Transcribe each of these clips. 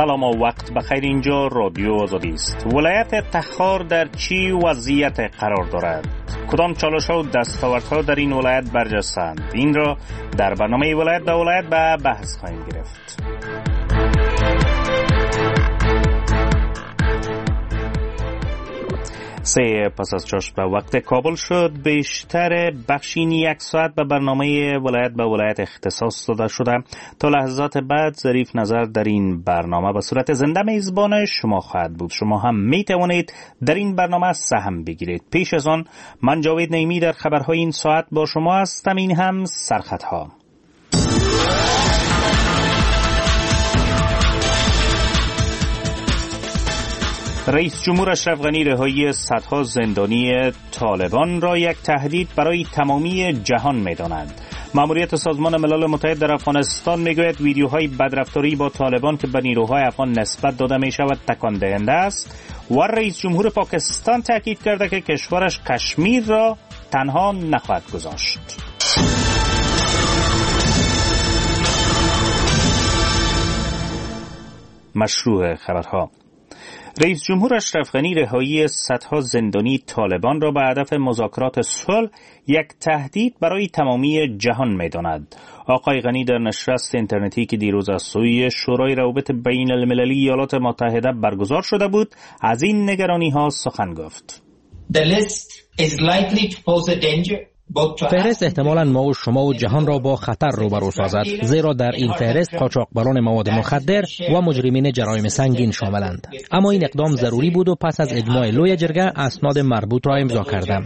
سلام و وقت بخیر. اینجا رادیو آزادی است. ولایت تخار در چی وضعیت قرار دارد؟ کدام چالش‌ها و دستاوردها در این ولایت برجسته‌اند؟ این را در برنامه ولایت به ولایت به بحث خواهیم گرفت. سه پس از چشم به وقت کابل شد. بیشتر بخشین یک ساعت به برنامه ولایت به ولایت اختصاص داده شده. تا لحظات بعد ظریف نظر در این برنامه به صورت زنده میزبان شما خواهد بود. شما هم می توانید در این برنامه سهم بگیرید. پیش از آن من جاوید نعیمی در خبرهای این ساعت با شما هستم. این هم سرخطها. رئیس جمهور اشرف غنی رهایی صدها زندانی طالبان را یک تهدید برای تمامی جهان می‌داند. ماموریت سازمان ملل متحد در افغانستان میگوید ویدیوهای بدرفتاری با طالبان که به نیروهای افغان نسبت داده میشود تکان دهنده است. و رئیس جمهور پاکستان تاکید کرده که کشورش کشمیر را تنها نخواهد گذاشت. مشروع خبرها. رئیس جمهور اشرف غنی رهایی صدها زندانی طالبان را به هدف مذاکرات صلح یک تهدید برای تمامی جهان می‌داند. آقای غنی در نشست اینترنتی که دیروز از سوی شورای روابط بین المللی ایالات متحده برگزار شده بود از این نگرانی‌ها سخن گفت. The list is likely to pose a danger. فهرست احتمالاً ما و شما و جهان را با خطر روبرو سازد، زیرا در این فهرست قاچاقبران مواد مخدر و مجرمین جرایم سنگین شاملند. اما این اقدام ضروری بود و پس از اجماع لوی جرگه اسناد مربوط را امضا کردم.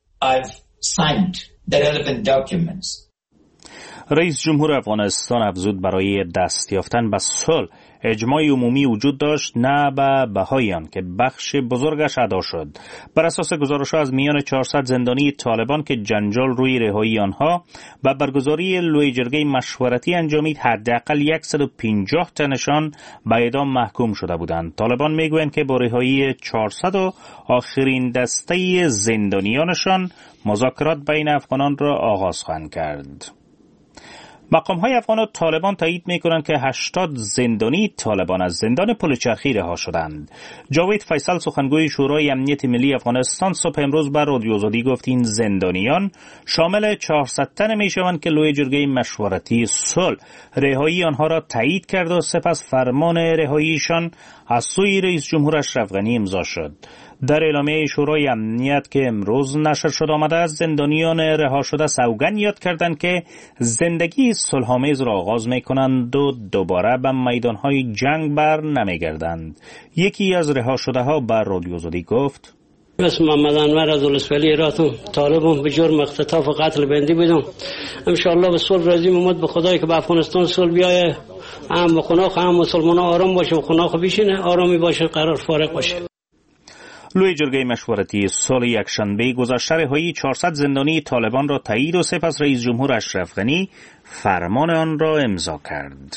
رئیس جمهور افغانستان افزود برای دست یافتن به صلح اجماع عمومی وجود داشت، نه به بهای آن که بخش بزرگش ادا شد. بر اساس گزارش‌ها از میان 400 زندانی طالبان که جنجال روی رهایی آنها و برگزاری لوی جرگه مشورتی انجامید، حداقل 150 تنشان به اعدام محکوم شده بودند. طالبان میگویند که با رهایی 400 و آخرین دسته زندانیانشان مذاکرات بین افغانان را آغاز خواهند کرد. مقام‌های افغان و طالبان تایید می‌کنند که 80 زندانی طالبان از زندان پلچرخی رها شدند. جاوید فیصل سخنگوی شورای امنیت ملی افغانستان صبح امروز بر رادیو آزادی گفت این زندانیان شامل 400 تن می‌شوند که لوی جرگه مشورتی صلح رهایی آنها را تایید کرد و سپس فرمان رهاییشان از سوی رئیس جمهور اشرف غنی امضا شد. در اعلامیه شورای امنیت که امروز نشر شد آمده است زندانیان رها شده سوگند یاد کردند که زندگی صلح‌آمیز را آغاز می‌کنند و دوباره به میدان‌های جنگ بر نمی‌گردند. یکی از رها شده‌ها بر رادیو آزادی گفت: اسم محمد انور از ولسوالی راتم طالبم به جرم اختطاف و قتل بندی بودم. ان شاء الله به صلح راضی محمد به خدای که به افغانستان صلح بیایه، هم به خناخ هم مسلمان‌ها آرام باشه و خناخ بیشینه آرامی باشه قرار فارغ باشه. لوی جرگه مشورتی صلح یکشنبه گذشته رهایی 400 زندانی طالبان را تایید و سپس رئیس جمهور اشرف غنی فرمان آن را امضا کرد.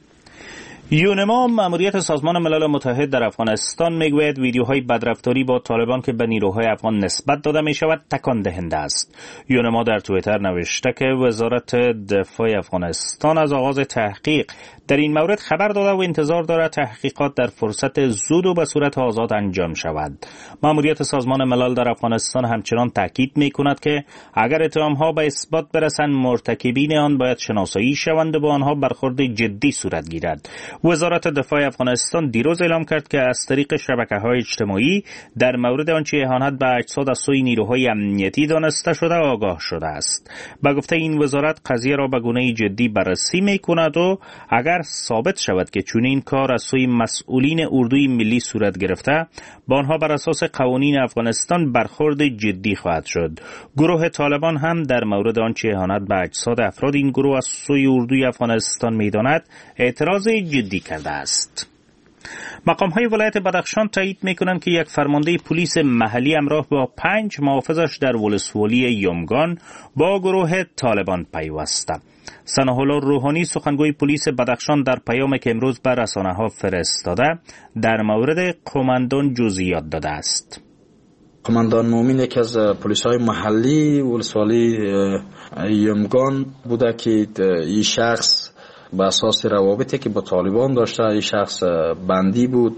یونما ماموریت سازمان ملل متحد در افغانستان میگوید ویدیوهای بدرفتاری با طالبان که به نیروهای افغان نسبت داده می شود تکان دهنده است. یونما در توییتر نوشته که وزارت دفاع افغانستان از آغاز تحقیق در این مورد خبر داده و انتظار دارد تحقیقات در فرصت زود و به صورت آزاد انجام شود. ماموریت سازمان ملل در افغانستان همچنان تاکید می‌کند که اگر اتهام‌ها به اثبات برسند مرتکبین آن باید شناسایی شوند و با آنها برخورد جدی صورت گیرد. وزارت دفاع افغانستان دیروز اعلام کرد که از طریق شبکه‌های اجتماعی در مورد آنچه اهانت به اجساد از سوی نیروهای امنیتی دانسته شده آگاه شده است. به گفته این وزارت قضیه را به گونه جدی بررسی می‌کند و اگر ثابت شود که چنین کار از سوی مسئولین اردوی ملی صورت گرفته با آنها بر اساس قوانین افغانستان برخورد جدی خواهد شد. گروه طالبان هم در مورد آنچه اهانت به اجساد افراد این گروه از سوی اردوی افغانستان می‌داند اعتراض جدی کرده است. مقام‌های ولایت بدخشان تایید می‌کنند که یک فرمانده پلیس محلی همراه با 5 محافظش در ولسوالی یمگان با گروه طالبان پیوسته. ثناء الله روحانی سخنگوی پلیس بدخشان در پیامی که امروز بر رسانه‌ها فرستاده در مورد قماندان جزئیات داده است. قماندان مومن یکی از پلیس‌های محلی ولسوالی یمگان بوده که این شخص به اساس روابطی که با طالبان داشته این شخص بندی بود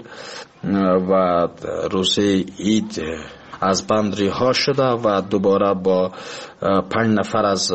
و روز عید از بند رها شده و دوباره با 5 نفر از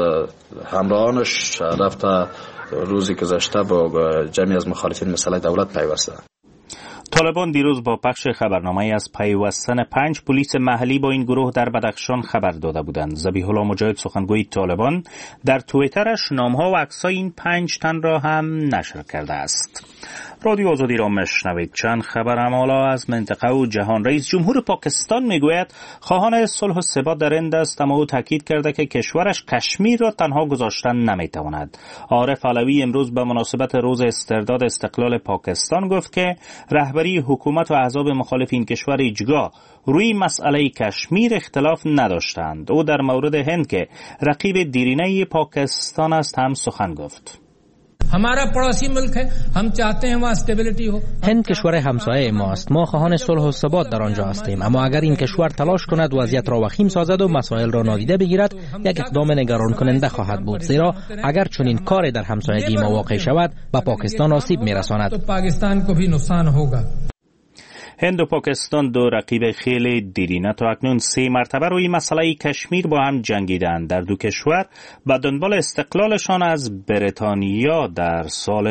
همراهانش رفته روزی گذشته با جمعی از مخالفین مسئله دولت پیوسته. طالبان دیروز با پخش خبرنامه از پیوستن 5 پلیس محلی با این گروه در بدخشان خبر داده بودند. ذبیح الله مجاهد سخنگوی طالبان در توییترش نامها و عکسای این 5 تن را هم نشر کرده است. رادیو آزادی را میشنوید. چند خبر حالا از منطقه و جهان. رئیس جمهور پاکستان میگوید خواهان صلح و ثبات در هند است، اما او تاکید کرده که کشورش کشمیر را تنها گذاشتن نمیتواند. عارف علوی امروز به مناسبت روز استرداد استقلال پاکستان گفت که رهبری حکومت و احزاب مخالف این کشور هیچگاه روی مسئله کشمیر اختلاف نداشتند. او در مورد هند که رقیب دیرینه پاکستان است هم سخن گفت. हमारा पड़ोसी मुल्क है, हम चाहते हैं वहाँ स्टेबिलिटी हो. هند کشور همسایه ماست. ما خواهان صلح و ثبات در آنجا هستیم، اما اگر این کشور تلاش کند وضعیت را وخیم سازد و مسائل را نادیده بگیرد، یک اقدام نگران کننده خواهد بود، زیرا اگر چنین کاری در همسایگی ما واقع شود به پاکستان آسیب میرساند. پاکستان کو بھی نقصان ہوگا. هند و پاکستان دو رقیب خیلی دیرینه تا اکنون 3 مرتبه روی مسئله کشمیر با هم جنگیدند. در دو کشور به دنبال استقلالشان از بریتانیا در سال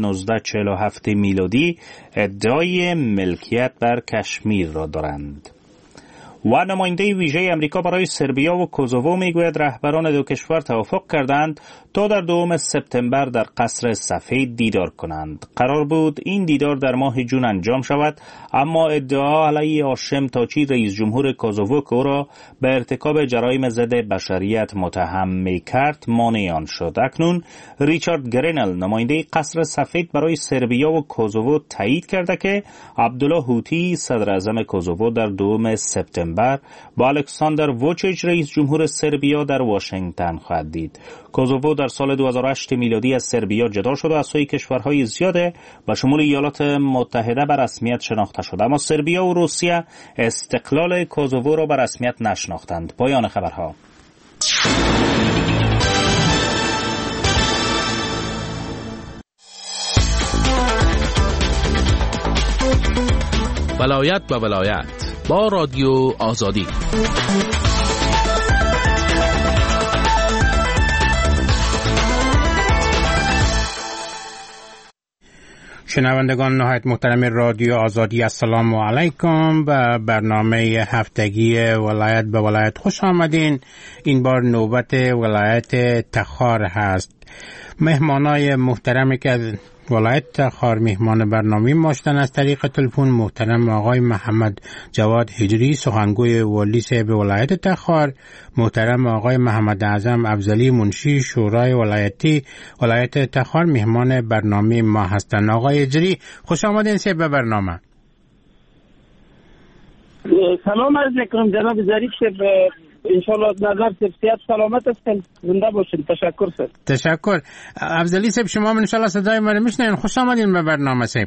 1947 میلادی ادعای ملکیت بر کشمیر را دارند. و نماینده ویژه امریکا برای سربیا و کوزوو میگوید رهبران دو کشور توافق کردند تا در 2 سپتامبر در قصر سفید دیدار کنند. قرار بود این دیدار در ماه جون انجام شود، اما ادعا علیه هاشم تاچی رئیس جمهور کوزوو که او را به ارتکاب جرایم ضد بشریت متهم می‌کرد مانع آن شد. اکنون ریچارد گرینل نماینده قصر سفید برای سربیا و کوزوو تایید کرده که عبدالله هوتی صدر اعظم کوزوو در 2 سپتامبر با الکساندر ووچیچ رئیس جمهور سربیا در واشنگتن خواهد دید. کوزوو در سال 2008 میلادی از سربیا جدا شد و از سوی کشورهای زیاده به شمول ایالات متحده به رسمیت شناخته شد، اما سربیا و روسیه استقلال کوزوو را به رسمیت نشناختند. پایان خبرها. ولایت به ولایت با رادیو آزادی. شنوندگان نهایت محترم رادیو آزادی، السلام علیکم. به برنامه هفتگی ولایت به ولایت خوش آمدین. این بار نوبت ولایت تخار هست. مهمانای محترمی که ولایت تخار مهمان برنامه ماشتن از طریق تلفن محترم آقای محمد جواد هجری سخنگوی والی صاحب ولایت تخار، محترم آقای محمد اعظم افضلی منشی شورای ولایتی ولایت تخار مهمان برنامه ما هستند. آقای هجری خوش آمدین صاحب به برنامه. سلام عرض میکنم جناب ظریف صاحب، انشالله نظر صحت سلامت هستن، زنده باشین. تشکر سر. تشکر. افضلی صاحب شما من انشالله صدای ما رو میشنوین. خوش آمدین به برنامه صاحب.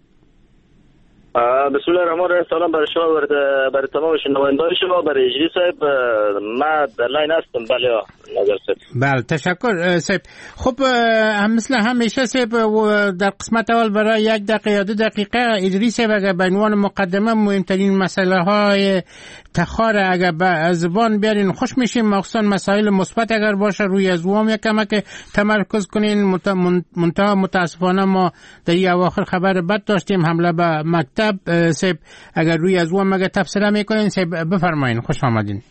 بسم الله الرحمن الرحیم. سلام برای شما، برای تمام شنوندگان شما، برای اجری صاحب. ما در لاین هستم. بله نظر صاحب. بله تشکر صاحب. خب مثل همیشه صاحب در قسمت اول برای 1 دقیقه یا 2 دقیقه اجری صاحب اگر به عنوان مقدمه مهمترین مسئله های تخار اگر به زبان بیارین خوش میشیم، مخصوصا مسائل مثبت اگر باشه روی ازوام یک کمک تمرکز کنین. منتها متاسفانه ما در این اواخر خبر بد داشتیم، حمله به مکتب. صاحب اگر روی ازوام مگه تفسیر میکنین صاحب بفرمایین. خوش آمدین.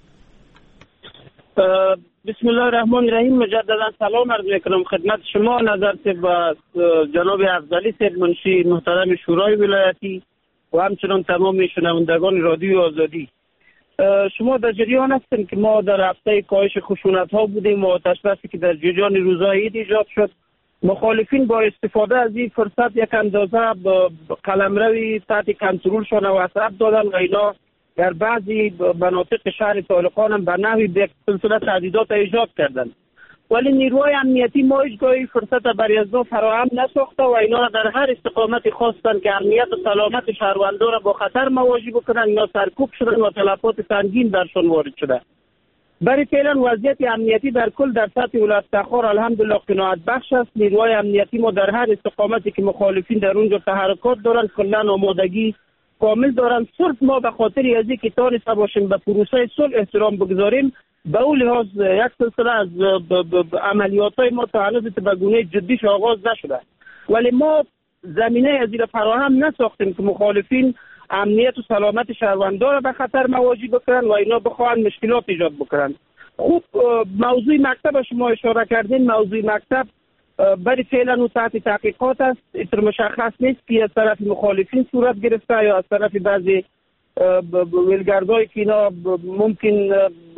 بسم الله الرحمن الرحیم. مجددا سلام عرض میکنم خدمت شما نظر با جناب افضلی صاحب منشی محترم شورای ولایتی و همچنان تمام شنوندگان رادیو آزادی. شما در جریان هستین که ما در هفته کاهش خشونت ها بودیم و آتش بسی که در جریان روزهای عید ایجاد شد، مخالفین با استفاده از این فرصت یک اندازه قلمروی تحت کنترلشان و عصب دادن و اینا در بعضی مناطق شهر طالقان هم به نحوی به سلسله تهدیدات ایجاد کردند، ولی نیروهای امنیتی ما هیچگاهی فرصت برای از فراهم نساخته و اینا را در هر استقامتی خواستن که امنیت و سلامت شهروندان را با خطر مواجه بکنن. اینا سرکوب شدن و تلفات سنگین برشان وارد شده. برای فعلا وضعیت امنیتی در کل در سطح ولایت تخار الحمدلله قناعت بخش است. نیروهای امنیتی ما در هر استقامتی که مخالفین در اونجا تحرکات دارند کلا آمادگی کامل دارند. صرف ما به خاطر از اینکه تانسته باشیم به پروسه صلح احترام بگذاریم به اون لحاظ یک سلسله از عملیات‌های ما تا هنوز به گونه جدیش آغاز نشده، ولی ما زمینه از این فراهم نساختیم که مخالفین امنیت و سلامت شهروندان را به خطر مواجه بکنن و اینا بخواهند مشکلات ایجاد بکنن. خوب موضوع مکتب شما اشاره کردین، موضوع مکتب برای فعلا و تحت تحقیقات است. اینطور مشخص نیست که از طرف مخالفین صورت گرفته یا از طرف بعضی ولگردهایی که اینا ممکن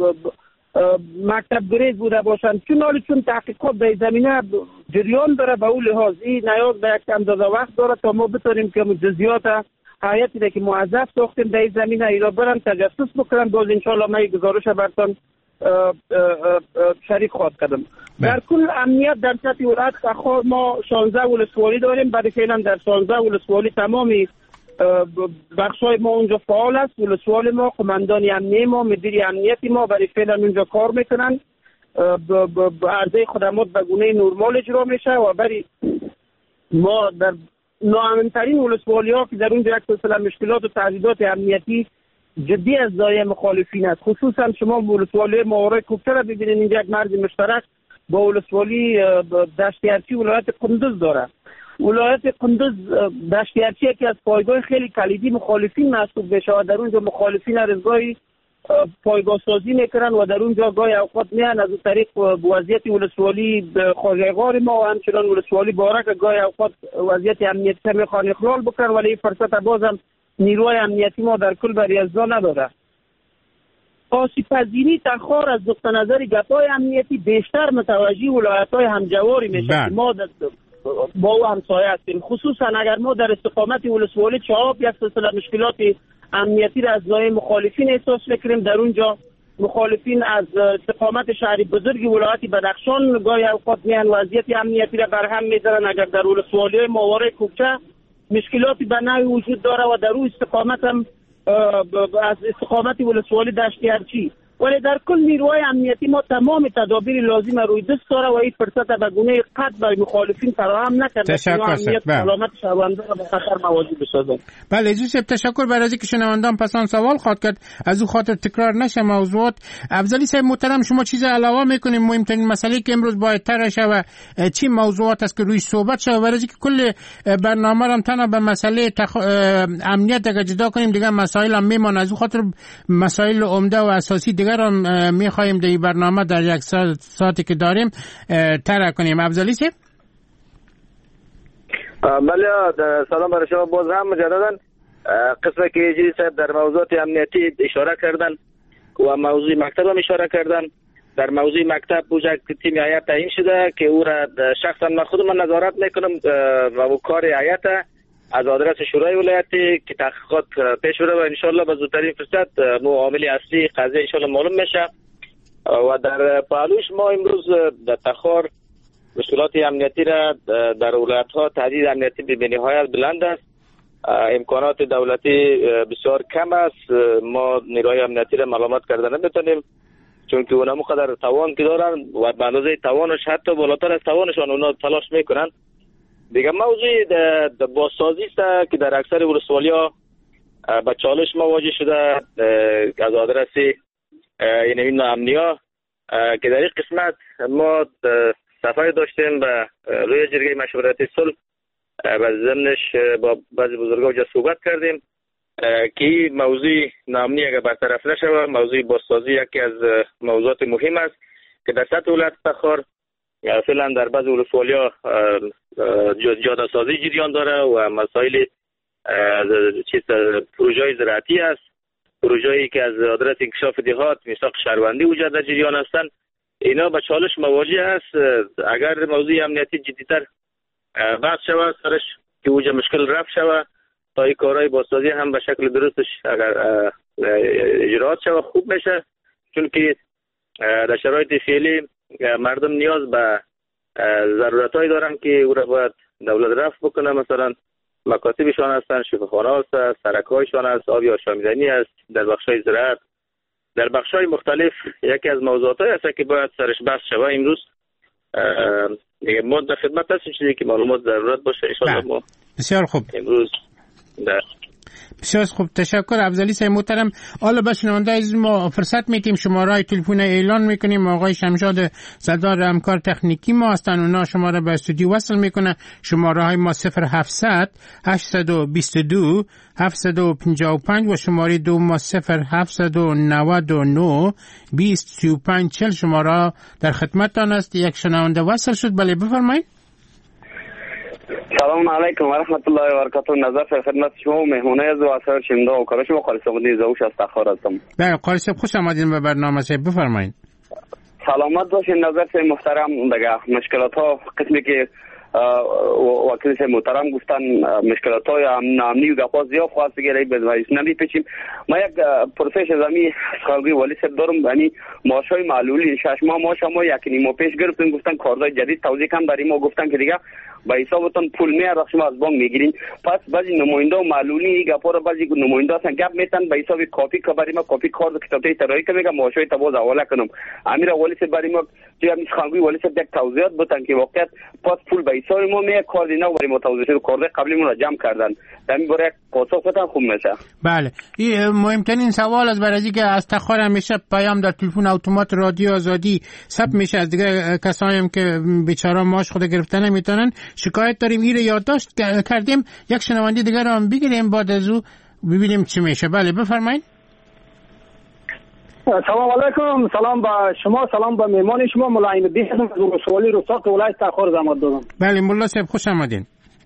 مکتب گریز بوده باشند. چون تحقیقات در زمینه جریان داره، به اون لحاظ این نیاز به یک اندازه وقت داره تا ما بتونیم که جزئیات حیاتی که موظف ساختیم در زمینه اینا برن تجسس بکنن. باز انشالله من گزارش براتون شریک خواهد کردم. در کل امنیت در سطح ولایت تخار ما 16 ولسوالی داریم. برای فعلا در 16 ولسوالی تمامی بخشای ما اونجا فعال است. ولسوال ما، قماندان امنیتی ما، مدیر امنیتی ما برای فعلا اونجا کار میکنن. عرضه خدمات به گونه نرمال اجرا میشه و برای ما در ناامن‌ترین ولسوالی ها که در اونجا یک سلسله مشکلات و تهدیدات امنیتی جدی از زایه مخالفین است. خصوصا شما ولسوالی ماورای کوکتر را ببینید، اینجا یک مرز مشترک با ولسوالی دشتیارچی ولایت قندوز داره. ولایت قندوز دشتیارچی یکی از پایگاه خیلی کلیدی مخالفین محسوب بشه و در اونجا مخالفین ارزگاهی پایگاه سازی میکنن و در اونجا گاهی اوقات میان از اون طریق وضعیت ولسوالی خارج‌غار ما و همچنان ولسوالی بارک گاهی اوقات وضعیت امنیتی میخوان اخلال بکنن، ولی این فرصت بازم نیروهای امنیتی ما در کل بر ازا نداره. آسیب پذیری تخار از نقطه نظر گپای امنیتی بیشتر متوجه ولایت‌های همجواری میشه. ما با او همسایه هستیم. خصوصا اگر ما در استقامت ولسوالی چهاب یک سلسله مشکلات امنیتی را از لای مخالفین احساس می‌کنیم. در اونجا مخالفین از استقامت شهری بزرگی ولایت بدخشان گاهی اوقات میان وضعیت امنیتی را برهم می‌دارن. اگر در ولسوالی ماورای کوکچه مشکلاتی به نوعی وجود داره و در اون استقامت هم از استقامت ولسوالی دشتیارچی، ولی در کل نیروهای امنیتی ما تمام تدابیر لازم روی دست داره و این فرصت به گونه قطع برای مخالفین فراهم نکرده که امنیت سلامت شهروندان را به خطر مواجه بسازند. بله جوزف، تشکر برای اینکه شنوندان پسان سوال خواهد کرد، از او خاطر تکرار نشه موضوعات. افضلی صاحب محترم، شما چیز علاوه میکنیم؟ مهمترین مسئله که امروز باید طرح شود چی موضوعات است که روی صحبت شود؟ برای اینکه کل برنامه را تنها به مسئله امنیت اگه جدا کنیم دیگه مسائل هم میمونه. از او خاطر مسائل عمده و اساسی دیگه را میخواهیم در این برنامه در یک ساعتی که داریم طرح کنیم. افضلی صاحب. بله، سلام برای شما. باز هم مجددا قسمت که اجری صاحب در موضوعات امنیتی اشاره کردن و موضوع مکتب هم اشاره کردن. در موضوع مکتب بوجه تیم هیئت تعیین شده که او را شخصا من خودم نظارت میکنم و کار هیئت از آدرس شورای ولایتی که تحقیقات پیش بره و انشالله به زودترین فرصت عامل اصلی قضیه انشالله معلوم میشه. و در پهلوش ما امروز در تخار مشکلات امنیتی را در ولایت ها تهدید امنیتی به نهایت بلند است. امکانات دولتی بسیار کم است. ما نیروهای امنیتی را ملامت کرده نمیتونیم، چون که اونا مقدر توان که دارن و به اندازه توانش حتی بالاتر از توانشان اونا تلاش میکنن. دیگه موضوع بازسازی است که در اکثر ولسوالی‌ها به چالش مواجه شده از آدرس این ناامنی‌ها که در این قسمت ما سفر داشتیم به روی جرگه مشورتی صلح و ضمنش با بعضی بزرگان اونجا صحبت کردیم که این موضوع ناامنی اگر برطرف نشه موضوع بازسازی یکی از موضوعات مهم است که در سطح ولایت تخار فعلا در بعض ولسوالی‌ها جاده سازی جریان داره و مسائل پروژه‌های زراعتی است، پروژه‌ای که از آدرس انکشاف دهات میثاق شهروندی وجود در جریان هستند. اینا به چالش مواجه است. اگر موضوع امنیتی جدی‌تر بحث شود سرش که وجود مشکل رفع شود تا این کارهای بازسازی هم به شکل درستش اگر اجرات شود خوب میشه، چون که در شرایط فعلی مردم نیاز به ضرورتایی دارن که او را باید دولت رفع بکنه. مثلا مکاتبشان هستن، شفاخانه هست، سرک‌هایشان هست، آب آشامیدنی است، در بخش‌های زراعت در بخش‌های مختلف یکی از موضوعاتی است که باید سرش بحث شود امروز. دیگه ما در خدمت هستیم چیزی که معلومات ضرورت باشه ان شاء الله ما بسیار خوب امروز در بسیار خوب. تشکر افضلی صاحب محترم. حالا به شنونده عزیز ما فرصت میتیم شماره تلفن اعلان میکنیم. آقای شمشاد سردار همکار تکنیکی ما هستن، اونا شماره به استودیو وصل میکنه. شماره های ما 0700 822 755 و شماره دو ما 0799 2035 40 شماره در خدمتتان است. یک شنونده وصل شد. بله بفرمایید. سلام علیکم و رحمت الله و برکاته. نظر خدمت شما مهمونه از واسه شمدا و کار شما خالص بودی زوش از تخار هستم. بله خالص خوش آمدین به برنامه صاحب، بفرمایید. سلامت باشین. نظر سے محترم دیگه مشکلات ها قسمی که وکیل سے محترم گفتن مشکلات های امنی و گپا زیاد خواست بگیره بزنید نمیپیچیم. ما یک پروسش زمین خالقی ولی سر دارم، یعنی ماشای معلولی 6 ماه ماش ما یکی نیم پیش گرفتیم، گفتن کارهای جدید توضیح کم برای ما گفتن که دیگه با حسابتون پول میاد شما از بانک میگیرین. پس بعضی نماینده و معلولی گپا رو بعضی نماینده هستن گپ میتن به حساب کاپی که برای ما کاپی کارت کتابی طراحی که میگم ماشای تباز حواله کنم. امیر ولی سر برای ما جو همین خالقی ولی سر یک توضیحات بتن که واقعا پس پول به حساب ما میاد کار دینا برای ما توضیح شد کارت قبلیمون رو جمع کردن. همین برای پاسخ بدن خوب میشه. بله این مهمترین سوال از برای که از تخار همیشه پیام در تلفن اتومات رادیو آزادی ثبت میشه از دیگه کسایی هم که بیچاره ماش خود گرفتن نمیتونن شکایت داریم. این رو یادداشت کردیم. یک شنونده دیگه رو هم بگیریم بعد از او ببینیم چی میشه. بله بفرمایید. سلام علیکم. سلام با شما، سلام با مهمان شما ملایم الدین هستم از ولسوالی رستاق ولایت تخار زحمت دادم. بله مولا صاحب خوش آمدین.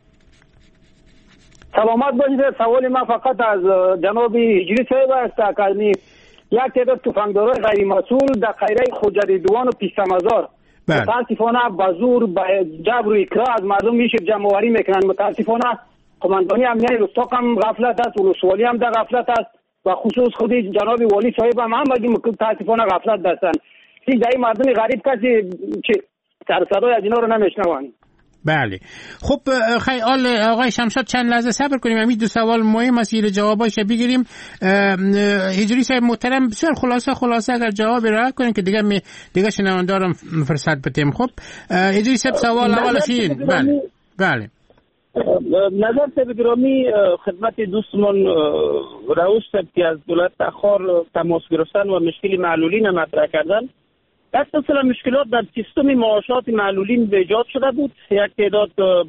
سلامت باشید. سوال ما فقط از جناب هجری صاحب است. اکادمی یک تعداد تفنگدارای غیر مسئول در خیره خوجریدوان و پیشتمزار متاسفانه به زور به جبر و اکراه از مردم میشه جمع آوری میکنن. متاسفانه قماندانی امنیت رستاق هم غفلت است، ولسوالی هم در غفلت است و خصوص خود جناب والی صاحب هم متاسفانه غفلت داشتن. هیچ جای مردم غریب کسی چه سر از اینا رو نمیشنوند. بله خب خیلی آقای شمشاد چند لحظه صبر کنیم. همین دو سوال مهم است که جواباش بگیریم. هجری صاحب محترم بسیار خلاصه اگر جواب را کنیم که دیگه شنوندارم فرصت بدیم. خب هجری صاحب سوال اولش این. بله نظر صاحب گرامی خدمت دوستمون رئوس صاحب که از دولت تخار تماس گرفتن و مشکل معلولین مطرح کردن. اصلا مشکلات در سیستم معاشات معلولین ایجاد شده بود. یک تعداد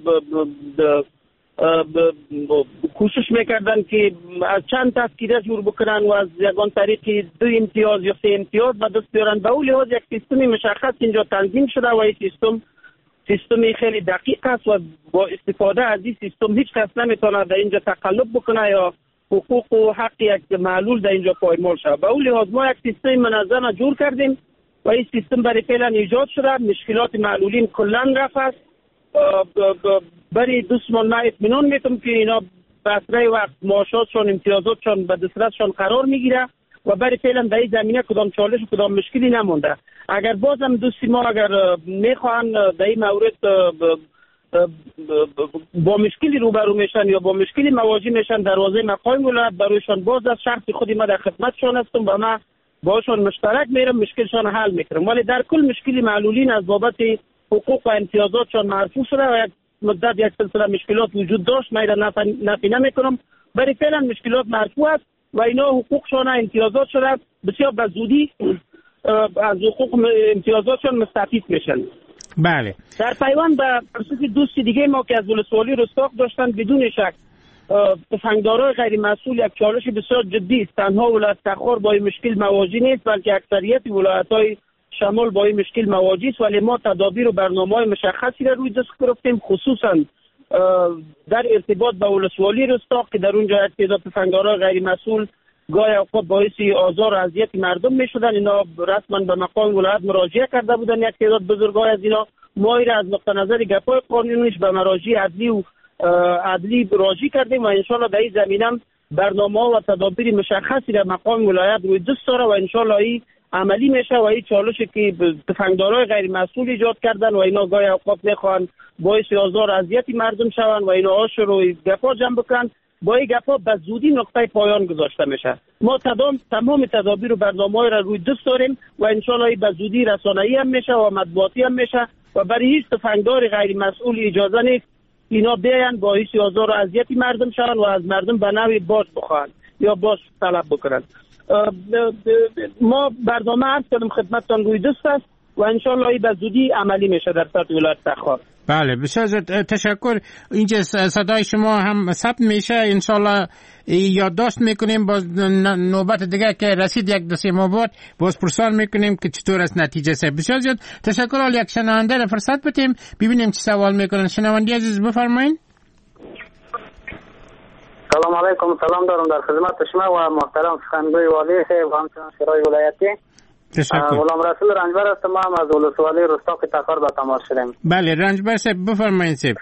کوشش میکردن که از چند تذکیره جور بکنن و از یگان طریقی 2 امتیاز یا 3 امتیاز به دست بیارن. به اون لحاظ یک سیستم مشخص اینجا تنظیم شده و این سیستم خیلی دقیق است و با استفاده از این سیستم هیچ کس نمیتونه در اینجا تقلب بکنه یا حقوق و حق یک معلول در اینجا پایمال شود. به اون لحاظ ما یک سیستم منظم جور کردیم و این سیستم برای فعلا ایجاد شده. مشکلات معلولین کلا رفت است. برای دوستمان من اطمینان میتونم که اینا به اسرع وقت معاشاتشون امتیازاتشون به دسترسشون قرار میگیره و برای فعلا در این زمینه کدام چالش و کدام مشکلی نمونده. اگر بازم دوستی ما اگر میخوان در این مورد با مشکلی روبرو میشن یا با مشکلی مواجه میشن در حوزه مقام ولایت برایشان باز از شخص خودی ما در خدمتشان هستم و من باشون مشترک میرم مشکلشان حل میکنم. ولی در کل مشکلی معلولین از بابت حقوق و امتیازاتشان مرفوع شده و یک مدت یک سلسله مشکلات وجود داشت. من را نفی نمیکنم. برای فعلا مشکلات مرفوع است و اینا حقوقشان امتیازات شده بسیار به زودی از حقوق امتیازاتشان مستفید میشن. بله در پیوند به پرسش دوستی دیگه ما که از ولسوالی رستاق داشتن، بدون شک تفنگدارای غیر مسئول یک چالش بسیار جدی است. تنها ولایت تخار با این مشکل مواجه نیست بلکه اکثریت ولایت‌های شمال با این مشکل مواجه است. ولی ما تدابیر و برنامه‌های مشخصی را روی دست گرفتیم، خصوصا در ارتباط با ولسوالی رستاق که در اونجا یک تعداد تفنگدارای غیر مسئول گاهی اوقات باعث آزار و اذیت مردم میشدن. اینا رسما به مقام ولایت مراجعه کرده بودن. یک تعداد بزرگای از اینا ما را از نقطه نظر گپای قانونیش به مراجع عدلی راجع کردیم و انشالله در این زمینه برنامه و تدابیر مشخصی در مقام ولایت روی دست داره و انشالله این عملی میشه و این چالشی که تفنگدارای غیر مسئول ایجاد کردن و اینا گاهی اوقات میخوان باعث آزار و اذیت مردم شوند و اینا آش رو گپا جمع بکنن، با این گپا به زودی نقطه پایان گذاشته میشه. ما تمام تدابیر و برنامه‌های را روی دست داریم و انشالله به زودی رسانه‌ای هم میشه و مطبوعاتی هم میشه و برای هیچ تفنگدار غیر مسئول اجازه نیست اینا بیان باعث آزار و اذیت مردم شوند و از مردم به نوعی باج بخواهند یا باج طلب بکنند. ما برنامه عرض کردم خدمتتان روی دست است و انشالله به زودی عملی میشه در سطح ولایت تخار. بله بسیار تشکر. اینجا صدای شما هم ثبت میشه، انشالله یادداشت میکنیم، باز نوبت دیگه که رسید یک دو سه ماه بعد باز پرسان میکنیم که چطور است نتیجه سه. بسیار زیاد تشکر. حال یک شنونده را فرصت بدیم ببینیم چه سوال میکنن. شنونده عزیز بفرمایید. سلام علیکم. سلام دارم در خدمت شما و محترم سخنگوی والی و همچنین شورای ولایتی. غلام رسول رنجبر هستم. ما هم از ولسوالی رستاق تخار به تماس شدیم. بله رنجبر صاحب بفرمایید. صاحب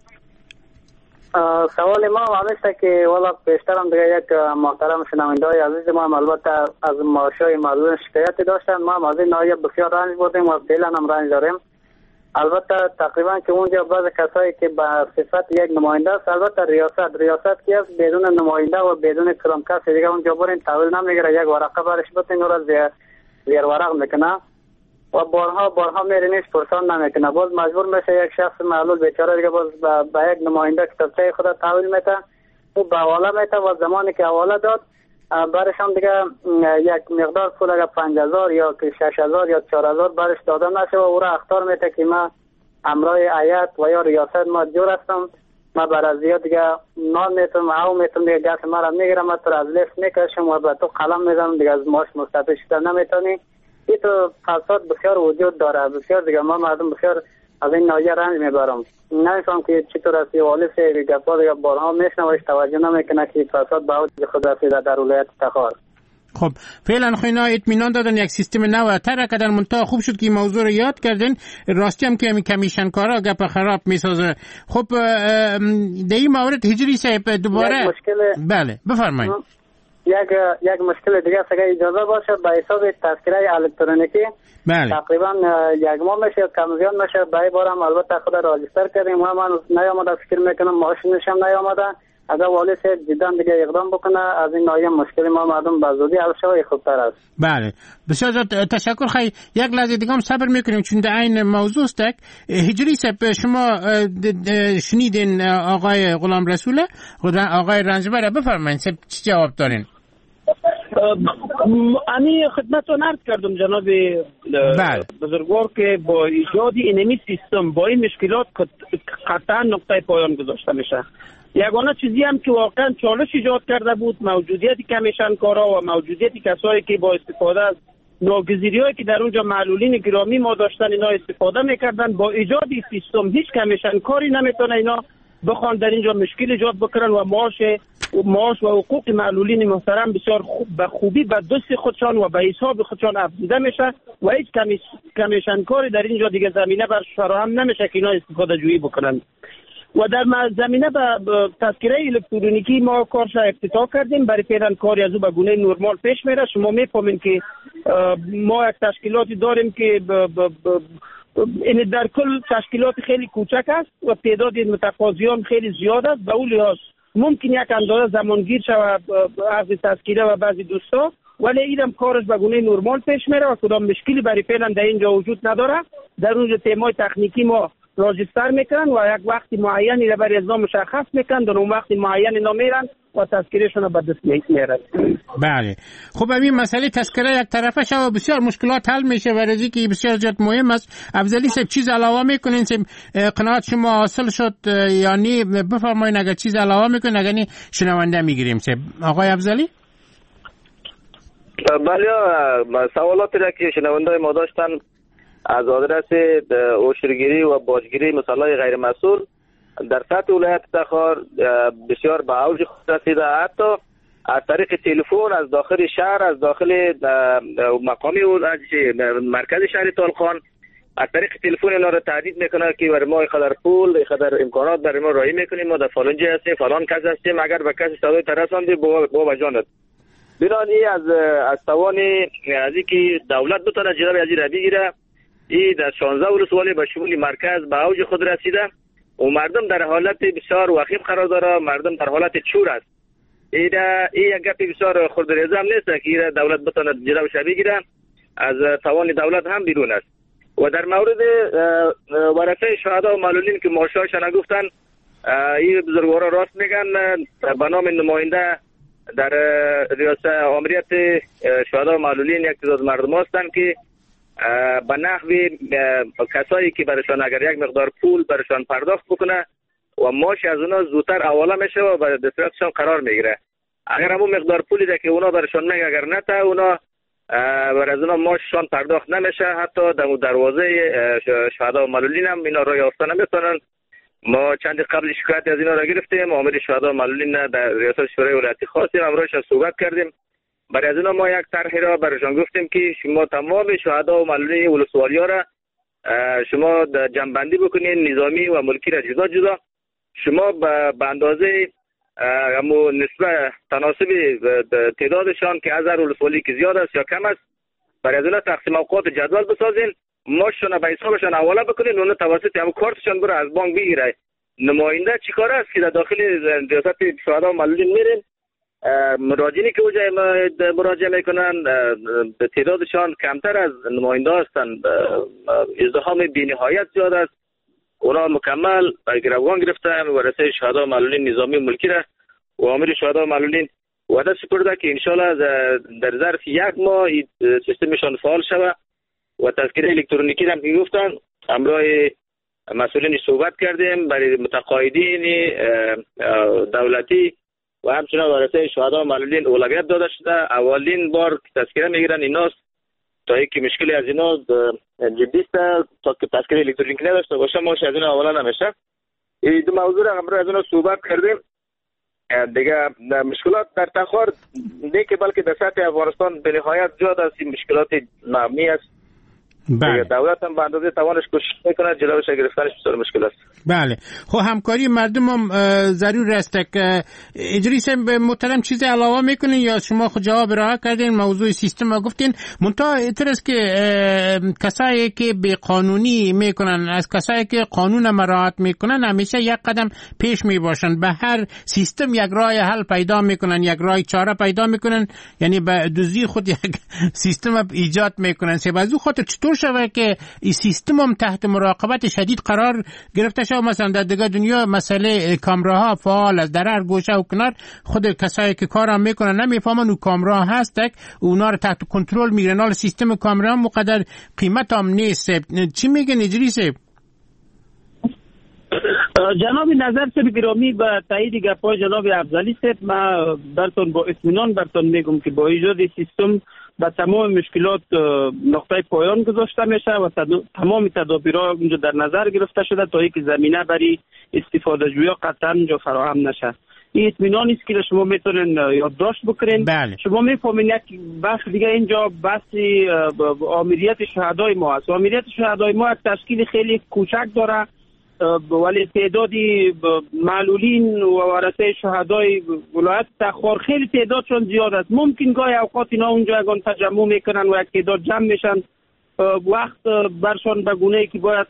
سوال ما همیشه که والا پیشترم دیگه یک محترم شنونده‌های عزیز ما هم البته از معاشای معلولان شکایتی داشتن. ما هم از این ناحیه بسیار رنج بردیم و فعلا هم رنج داریم. البته تقریبا که اونجا بعض کسایی که به صفت یک نماینده است، البته ریاست که است بدون نماینده و بدون کدام کس دیگه اونجا برین تحویل نمیگیره، یک ورقه برش بتین اون را زیر ورق میکنه و بارها میره نیست پرسان نمیکنه. باز مجبور میشه یک شخص معلول بیچاره دیگه باز به یک نماینده کتابچه خود تحویل میده و به حواله میده و زمانی که حواله داد برش هم دیگه یک مقدار پول اگر 5000 یا 6000 یا 4000 برش داده نشه و او را اخطار میده که ما امرای هیئت و یا ریاست ما جور هستم، ما برای زیاد دیگه نمیتونم او میتونم دیگه گس ما را میگیرم تو از لیست میکشم و به تو قلم میزنم دیگه از ماش مستفید شده نمیتونی. این تو فساد بسیار وجود داره، بسیار دیگه ما مردم بسیار از این ناحیه رنج میبرم. نمیفهم که چطور است والی سری گپا دیگه بارها میشنوش توجه نمیکنه که فساد به اوج خود رسیده در ولایت تخار. خب فعلا خو اینا اطمینان دادن یک سیستم نو طرح کردن. منتها خوب شد که این موضوع رو یاد کردن. راستی هم که کمیشن کارا گپ خراب میسازه. خب در این مورد هجری صاحب دوباره بله بفرمایید. یک مشکل دیگه است، اگر اجازه باشه به حساب تذکره الکترونیکی بله تقریبا یک ماه میشه کم زیاد میشه برای بارم البته خود راجستر کردیم و من نیامده فکر میکنم ماشینش هم نیامده. اگر والی صاحب جدا دیگه اقدام بکنه از این ناحیه مشکل ما مردم به زودی حل شه خوبتر است. بله بسیار تشکر. خیلی یک لحظه دیگه هم صبر میکنیم چون در این موضوع است. هجری صاحب شما شنیدین آقای غلام رسول، آقای رنجبر بفرمایید چی جواب دارین؟ امی خدمتتون عرض کردم جناب بزرگوار که با ایجاد اینمی سیستم با این مشکلات قطعا نقطه پایان گذاشته میشه. یگانه چیزی هم که واقعا چالش ایجاد کرده بود موجودیت کمیشن کارا و موجودیت کسایی که با استفاده از ناگزیری‌هایی که در اونجا معلولین گرامی ما داشتن اینا استفاده میکردن. با ایجاد این سیستم هیچ کمیشن کاری نمیتونه اینا بخوان در اینجا مشکل ایجاد بکنن و معاش و حقوق معلولین محترم بسیار به خوبی به دست خودشان و به حساب خودشان افزوده میشه و هیچ کمیشن کاری در اینجا دیگه زمینه بر فراهم نمیشه که اینا استفاده جویی بکنن. و در زمینه به تذکره الکترونیکی ما کارش افتتاح کردیم. برای فعلا کاری از او به گونه نرمال پیش میره. شما میفهمین که ما یک تشکیلاتی داریم که این در کل تشکیلات خیلی کوچک است و تعداد متقاضیان خیلی زیاد است. به اون لحاظ ممکن یک اندازه زمانگیر شود از تذکره و بعضی دوستا، ولی اینم کارش به گونه نرمال پیش میره و کدام مشکلی برای فعلا در اینجا وجود نداره. در اونجا تیمای تکنیکی ما راجستر میکنن و یک وقتی معینی را برای ازنا مشخص میکنن، در اون وقتی معینی اینا میرن و تذکرهشون رو به دست میارن. بله خب این مسئله تذکره یک طرفه شد و بسیار مشکلات حل میشه و رزی که بسیار زیاد مهم است. افضلی صاحب چیز علاوه میکنین؟ قناعت شما حاصل شد یعنی بفرمایین اگر چیز علاوه میکنین اگر نی شنونده میگیریم. آقای افضلی؟ بله سوالات را که شنونده ما داشتن از آدرس عشرگیری و باجگیری مسائل غیر مسئول در سطح ولایت تخار بسیار به اوج خود رسیده. حتی از طریق تلفن از داخل شهر، از داخل مقامی و مرکز شهر طالقان از طریق تلفن اینا رو تهدید میکنه که برای ما اینقدر پول اینقدر امکانات برای ما راهی میکنیم، ما در فلان جای هستیم فلان کس هستیم، اگر به کسی صدای ترساندی با جانت. بنابراین از توان از اینکه دولت بتونه جلوی از این را بگیره، این در 16 ولسوالی به شمول مرکز به اوج خود رسیده و مردم در حالت بسیار وخیم قرار داره. مردم در حالت چور است. این یک گپی بسیار خردریزه هم نیست که دولت بتونه جلوش بگیره، از توان دولت هم بیرون است. و در مورد ورثه شهدا و معلولین که معاشهاشان نگفتن، این بزرگوارا راست میگن. به نام نماینده در ریاست آمریت شهدا و معلولین یک تعداد مردم هستند که به نحوی کسایی که برشان اگر یک مقدار پول برشان پرداخت بکنه و معاش از اونا زودتر حواله میشه و به دسترسشان قرار میگیره. اگر همون مقدار پولی ده که اونا برشان میگه اگر نته اونا بر از اونا معاششان پرداخت نمیشه، حتی در دروازه شهدا و معلولین هم اینا را یافته نمیتونن. ما چند قبل شکایت از اینا را گرفتیم، آمر شهدا و معلولین در ریاست شورای ولایتی خواستیم، امروز صحبت کردیم. برای از اونا ما یک طرحی را برشان گفتیم که شما تمام شهدا و معلولین ولسوالی‌ها را شما جمع‌بندی بکنین، نظامی و ملکی را جدا جدا. شما به اندازه همو نسبت تناسب تعدادشان که 1000 ولسوالی که زیاد است یا کم است، برای از اونا تقسیم اوقات جدول بسازین، ماشون به حسابشان حواله بکنین، اونا توسط همو کارتشان برای از بانک بگیره. نماینده چی کار است که در داخل ریاست شهدا و معلولین میرین، مراجعینی که اوجه مراجعه میکنن تعدادشان کمتر از نماینده هستند، ازدحام بی‌نهایت زیاد است. اونا مکمل گروگان گرفتن ورثه شهدا و معلولین نظامی و ملکی را و آمر شهدا و معلولین وعده سپرده که انشالله در ظرف 1 ماه سیستمشان فعال شود و تذکره الکترونیکی را هم گفتن. همراه مسئولین صحبت کردیم، برای متقاعدین دولتی و همچنان ورثه شهدا و معلولین اولویت داده شده. اولین بار که تذکره میگیرن ایناست تا اینکه مشکلی از اینا جدی است، تا که تذکره الکترونیکی نداشته باشه ماش از اینا حواله نمیشه. این دو موضوع را امروز از اینا صحبت کردیم. دیگه مشکلات در تخار نه که بلکه در سطح افغانستان به نهایت زیاد است. این مشکلات معمولی است. بله. دولت هم به اندازه توانش کوشش میکنه جلوش گرفتنش بسیار مشکل است. بله. خب همکاری مردم هم ضرور است که اجریس محترم چیز علاوه میکنین یا شما خود جواب راه کردین موضوع سیستم رو گفتین، منتها اعتراض که کسایی که به قانونی میکنن از کسایی که قانون مراعات میکنن همیشه یک قدم پیش میباشن، به هر سیستم یک راه حل پیدا میکنن، یک راه چاره پیدا میکنن، یعنی به دوزی خود یک سیستم ایجاد میکنن. سبازو خاطر چطور شوه که این سیستم هم تحت مراقبت شدید قرار گرفته شد؟ مثلا در دیگه دنیا مسئله کامراها فعال است، در هر گوشه و کنار خود کسایی که کارم میکنن نمیفهمن او کامرا هستک، اونا رو تحت کنترل میگیرن. حالا سیستم کامرا هم مقدر قیمت هم نیست. چی میگن اجریس؟ جناب نظر سر گرامی به تایید گپای جناب افضلی صاحب، ما براتون با اطمینان براتون میگم که با ایجاد سیستم به تمام مشکلات نقطه پایان گذاشته میشه و تمام تدابیرها اونجا در نظر گرفته شده تا اینکه زمینه برای استفاده جویا قطعا اونجا فراهم نشه. این اطمینانی است که شما میتونین یادداشت بکنین. بله. شما میفهمین یک بخش دیگه اینجا بحث آمریت شهدای ما است. آمریت شهدای ما یک تشکیل خیلی کوچک داره، ولی تعدادی معلولین و ورثه شهدای ولایت تخار خیلی تعدادشون زیاد است. ممکن گاهی اوقات اینا اونجا یگان تجمع میکنن و یک تعداد جمع میشن، وقت برشان به گونه‌ای که باید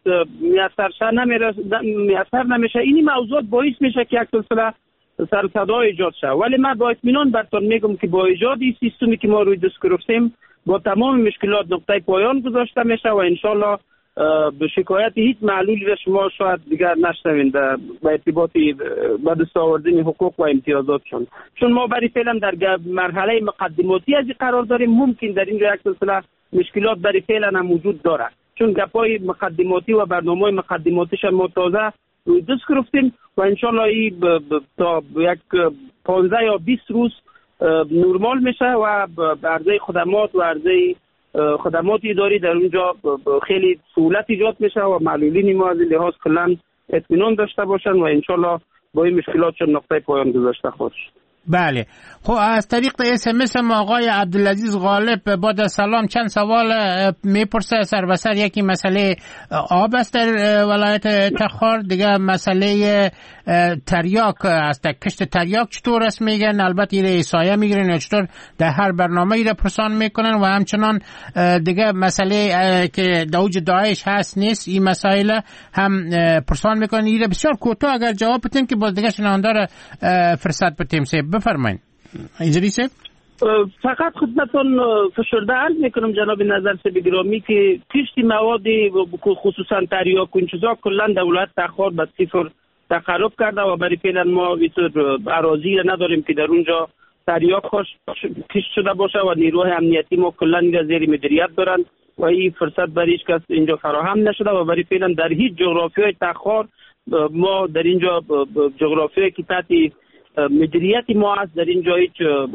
میسر نمیشه. اینی موضوعات باعث میشه که یک سلسله سر صدا ایجاد شه. ولی من با اطمینان براتون میگم که با ایجاد این سیستمی که ما روی دست گرفتیم با تمام مشکلات نقطه پایان گذاشته میشه و انشالله به شکایت هیچ معلولی را شما شاید دیگر نشنوین به ارتباط با دست آوردن حقوق و امتیازاتشون، چون ما برای فعلا در مرحله مقدماتی از قرار داریم. ممکن در اینجا یک سلسله مشکلات برای فعلا هم وجود داره، چون گپای مقدماتی و برنامه مقدماتیش ما تازه روی دست گرفتیم و انشالله این تا یک 15 یا 20 روز نرمال میشه و عرضه خدمات و عرضه خدمات اداری در اونجا خیلی سهولت ایجاد میشه و معلولین ما از لحاظ کلا اطمینان داشته باشن و انشالله با این مشکلاتشون نقطه پایان گذاشته خواهد شد. بله. خب از طریق SMS هم آقای عبدالعزیز غالب بعد از سلام چند سوال میپرسه. سر به سر یکی مسئله آب است در ولایت تخار، دیگه مسئله تریاک است. کشت تریاک چطور است میگن؟ البته ایره سایه میگیرن یا چطور در هر برنامه ایره پرسان میکنن؟ و همچنان دیگه مسئله که دوج داعش هست نیست، این مسائل هم پرسان میکنن. ایره بسیار کوتاه اگر جواب بدین که باز دیگه شنوندار فرصت بدیم. بفرمایید. اجریسه فقط خدمتون فشرده عرض میکنم جناب نظر سه گرامی که کشت مواد خصوصا تریاک و این چیزا کلا دولت تخار به صفر تقرب کرده و برای فعلا ما اراضی نداریم که در اونجا تریاک کشت شده باشه و نیروهای امنیتی ما کلا این زیر مدیریت دارن و این فرصت برای هیچ کس اینجا فراهم نشده و برای فعلا در هیچ جغرافیای تخار ما در اینجا جغرافیایی که تحت مدیریت ما است در اینجا هیچ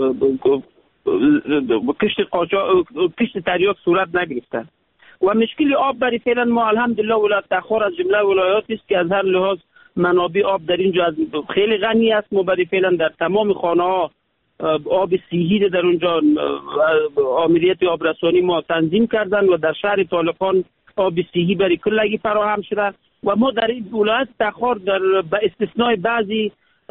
کشت تریاک صورت نگرفته و مشکل آب برای فعلا ما الحمدلله ولایت تخار از جمله ولایاتی است که از هر لحاظ منابع آب در اینجا خیلی غنی است. ما برای فعلا در تمام خانه ها آب صحی در اونجا آمریت آبرسانی ما تنظیم کردن و در شهر طالقان آب صحی برای کلگی فراهم شده و ما در این ولایت تخار در به استثنای بعضی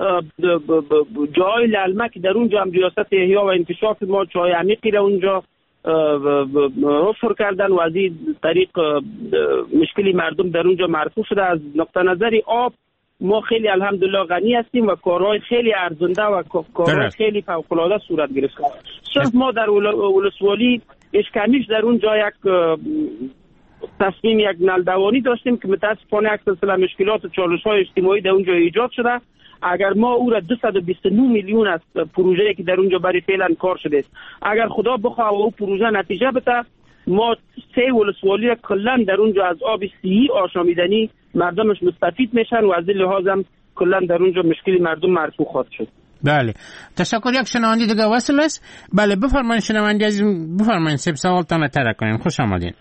جای لعلمه که در اونجا هم ریاست احیا و انکشاف ما چای عمیقی را اونجا حفر کردن و از این طریق مشکلی مردم در اونجا مرفوع شده. از نقطه نظر آب ما خیلی الحمدلله غنی هستیم و کارهای خیلی ارزنده و کارهای خیلی فوق‌العاده صورت گرفته. صرف ما در ولسوالی اشکمیش در اونجا یک تصمیم یک نلدوانی داشتیم که متاسفانه یک سلسله مشکلات و چالش‌های اجتماعی در اونجا ایجاد شده. اگر ما او را 229 میلیون از پروژه‌ای که در اونجا برای فعلا کار شده است اگر خدا بخواه و او پروژه نتیجه بده ما 3 ولسوالی را کلا در اونجا از آب صحی آشامیدنی مردمش مستفید میشن و از این لحاظ هم کلا در اونجا مشکلی مردم مرفوع خواهد شد. بله تشکر. یک شنونده دیگه وصل است. بله بفرمایید شنونده عزیز بفرمایید سب سوالتان طرح کنین. خوش آمدین.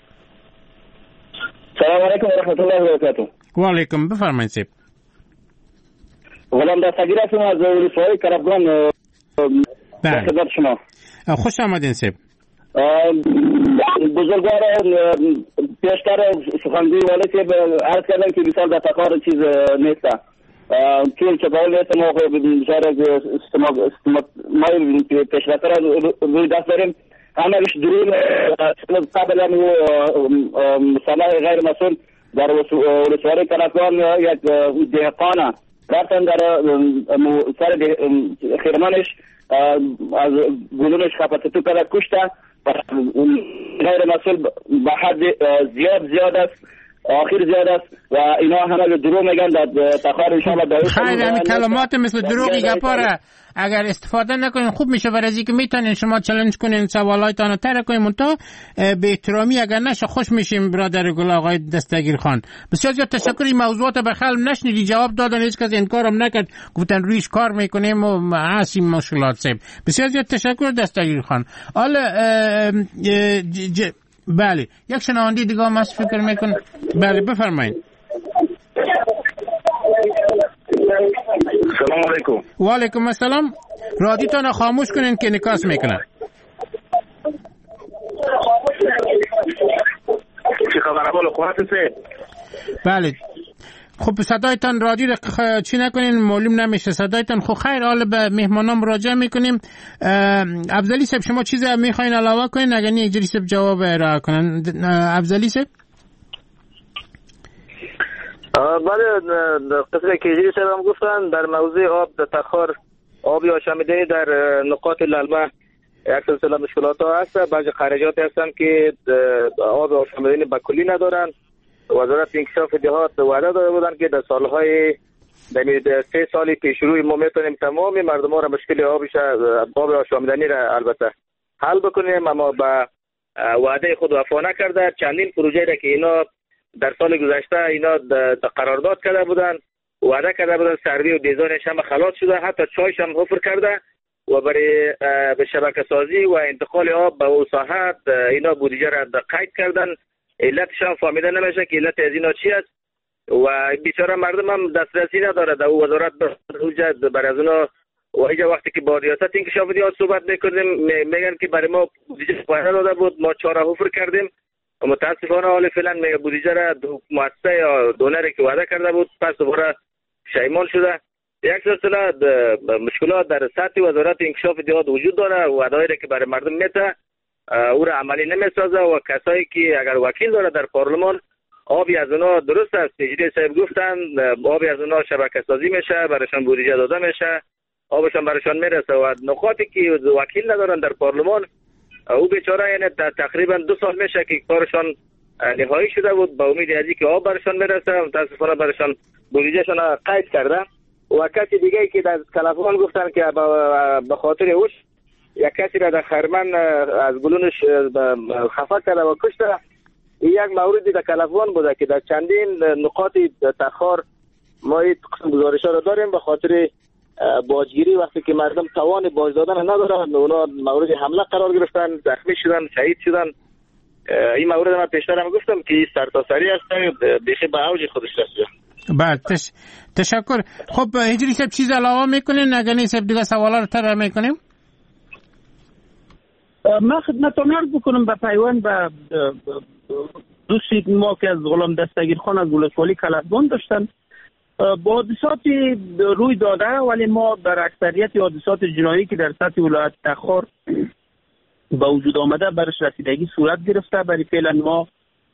سلام علیکم و رحمت الله و برکاته. و علیکم بفرمایید سب. غلام دستگیر هستم از ولسوالی کربگان. خدمت شما. خوش آمدین سب. بزرگوار پیشتر سخنگوی والی که عرض کردن که مثال در تقار چیز نیست چون چپاول نیست ما مایل پیشرفته را روی دست داریم همهش درون قبلا صلاح غیر مسئول در ولسوالی کربگان یک دهقانه رفتن در سر خیرمانش از گلونش خفتتو کرده کشته غیر مسئول به حد زیاد است آخر زیاد است و اینا همه درو میگن در تخار انشاءالله خیلی همین کلمات مثل دروغی گپاره اگر استفاده نکنین خوب میشه برای از اینکه میتونین شما چالش کنین سوالایتان رو طرح کنین منتها به احترامی اگر نشه خوش میشیم برادر گل آقای دستگیر خان. بسیار زیاد تشکر. این موضوعات به خلق نشنیدی جواب دادن هیچ کس انکارم نکرد گفتن رویش کار میکنیم و هستیم مشکلات سیب. بسیار زیاد تشکر دستگیر خان. حالا بله یک شنونده دیگه هم هست فکر میکن. بله بفرمایید. سلام علیکم. و علیکم السلام. رادیوتان خاموش کنین که نکاس میکنن. چی خبر احوال خوبه سه؟ بله خب صدایتان رادیو چی نکنین معلوم نمیشه صدایتان. خب خیر حالا به مهمانان مراجعه میکنیم. افضلی صاحب شما چیزی میخواین علاوه کنین اگر نه اجری صاحب جواب ارائه کنن. افضلی صاحب. بله قصه که اجری صاحب هم گفتن در موضوع آب در تخار آبی آشامیدنی در نقاط للمه یک سلسله مشکلات ها هست. بعضی خارجات هستن که آب آشامیدنی به کلی ندارن. وزارت انکشاف دهات وعده داده بودن که در سالهای 3 سال پیش روی ما میتونیم تمام مردم ها را مشکل آب آشامیدنی را البته حل بکنیم اما با وعده خود وفا نکرده. چندین پروژه را که اینا در سال گذشته اینا قرارداد کرده بودن وعده کرده بودن سروی و دیزاینش هم خلاص شده حتی چایش هم حفر کرده و برای به شبکه سازی و انتقال آب به اون ساحه اینا بودجه را قید کردن. علتش هم فهمیده نمیشه که علت از اینا چی است و بیچاره مردم هم دسترسی نداره. در وزارت برای از اونا و اینجا وقتی که با ریاست انکشاف دهات صحبت میکنیم میگن که برای ما بودجه وعده داده بود ما چاره حفر کردیم و متاسفانه حال فعلا بودجه را مؤسسه یا دونری که وعده کرده بود پس دوباره شیمان شده. یک سلسله مشکلات در سطح وزارت انکشاف دهات وجود داره و وعده‌ای که برای مردم میته او را عملی نمیسازه و کسایی که اگر وکیل داره در پارلمان آبی از اونا درست است اجری صاحب گفتن آبی از اونا شبکه سازی میشه برایشان بودجه داده میشه آبشان برشان میرسه و نقاطی که وکیل ندارن در پارلمان او بیچاره یعنی تقریبا 2 سال میشه که کارشان نهایی شده بود با امید ازی که آب برشان میرسه متاسفانه برشان بودجهشان قید کرده و کسی دیگه که در تلفن گفتن که به خاطر اوش یک کسی را در خرمن از گلونش خفه کرده و کشته. یک موردی در تلفن بوده که در چندین نقاط تخار ما این گزارش ها را داریم به خاطر باجگیری وقتی که مردم توان باج دادن ندارن اونا مورد حمله قرار گرفتن، زخمی شدن، شهید شدن. این مورد من پیشتر هم گفتم که سرتاسری است بیخی به اوج خودش رسیده. بله تشکر. خب هجری صاحب چیز علاوه میکنین اگر نیست دیگه سوالا رو طرح میکنیم؟ ما خدمتتون عرض بکنم به پیوند به دوستی ما که از غلام دستگیر خان از ولسوالی کلتبان داشتن با حادثاتی روی داده ولی ما در اکثریت حادثات جنایی که در سطح ولایت تخار به وجود آمده برش رسیدگی صورت گرفته. برای فعلا ما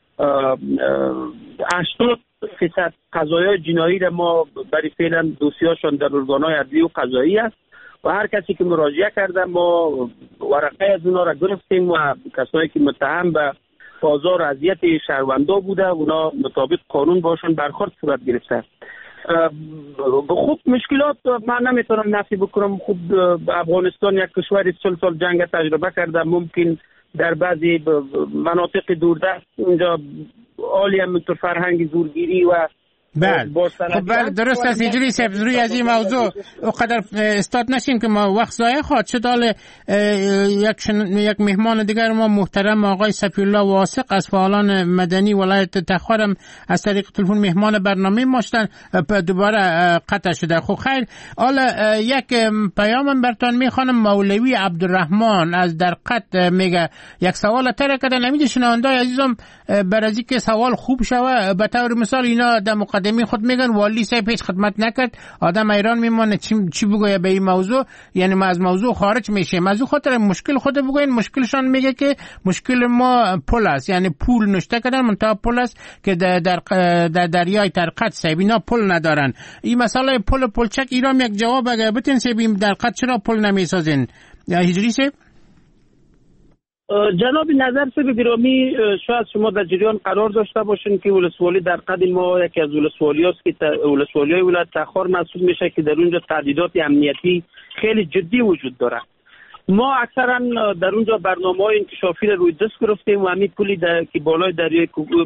80% قضایای جنایی را ما برای فعلا دوسیهاشان در ارگانهای عدلی و قضایی است و هر کسی که مراجعه کرده ما ورقه از اونا را گرفتیم و کسایی که متهم به آزار و اذیت شهروندا بوده اونا مطابق قانون باشون برخورد صورت گرفته. خوب مشکلات من نمیتونم نفی بکنم. خوب افغانستان یک کشور 40 سال جنگ تجربه کرده، ممکن در بعضی مناطق دوردست اونجا عالی هم منطور فرهنگ زورگیری و بله خب درست است هجری صاحب. روی از این موضوع اقدر استاد نشین که ما وقت ضایع خواهد شد. حال یک مهمان دیگر ما محترم آقای صفی الله واثق از فعالان مدنی ولایت تخار هم از طریق تلفن مهمان برنامه ما شدن دوباره قطع شده. خب خیر حالا یک پیام برتان میخوانم. مولوی عبدالرحمن از درقط میگه یک سوال طرح کردن امید شنوندای عزیزم بر از اینکه سوال خوب شوه به طور مثال اینا در مقدمه خود میگن والی صاحب هیچ خدمت نکرد آدم ایران میمونه چی بگویه به این موضوع، یعنی ما از موضوع خارج میشیم. از اون خاطر مشکل خود بگوین. مشکلشان میگه که مشکل ما پل است، یعنی پول نشته کردن منتها پل است که در دریای درقط صاحب اینا پل ندارن. این مسئله پلچک ایران یک جواب اگه بتین صاحب درقط چرا پل نمیسازین یا هجری صاحب؟ جناب نظر صاحب گرامی شاید شما در جریان قرار داشته باشین که ولسوالی در قدیم ما یکی از ولسوالی هست که ولسوالی ولایت تخار محسوب میشه که در اونجا تهدیدات امنیتی خیلی جدی وجود داره. ما اکثرا در اونجا برنامه‌های انکشافی رو روی دست گرفتیم و همین پلی که بالای دریای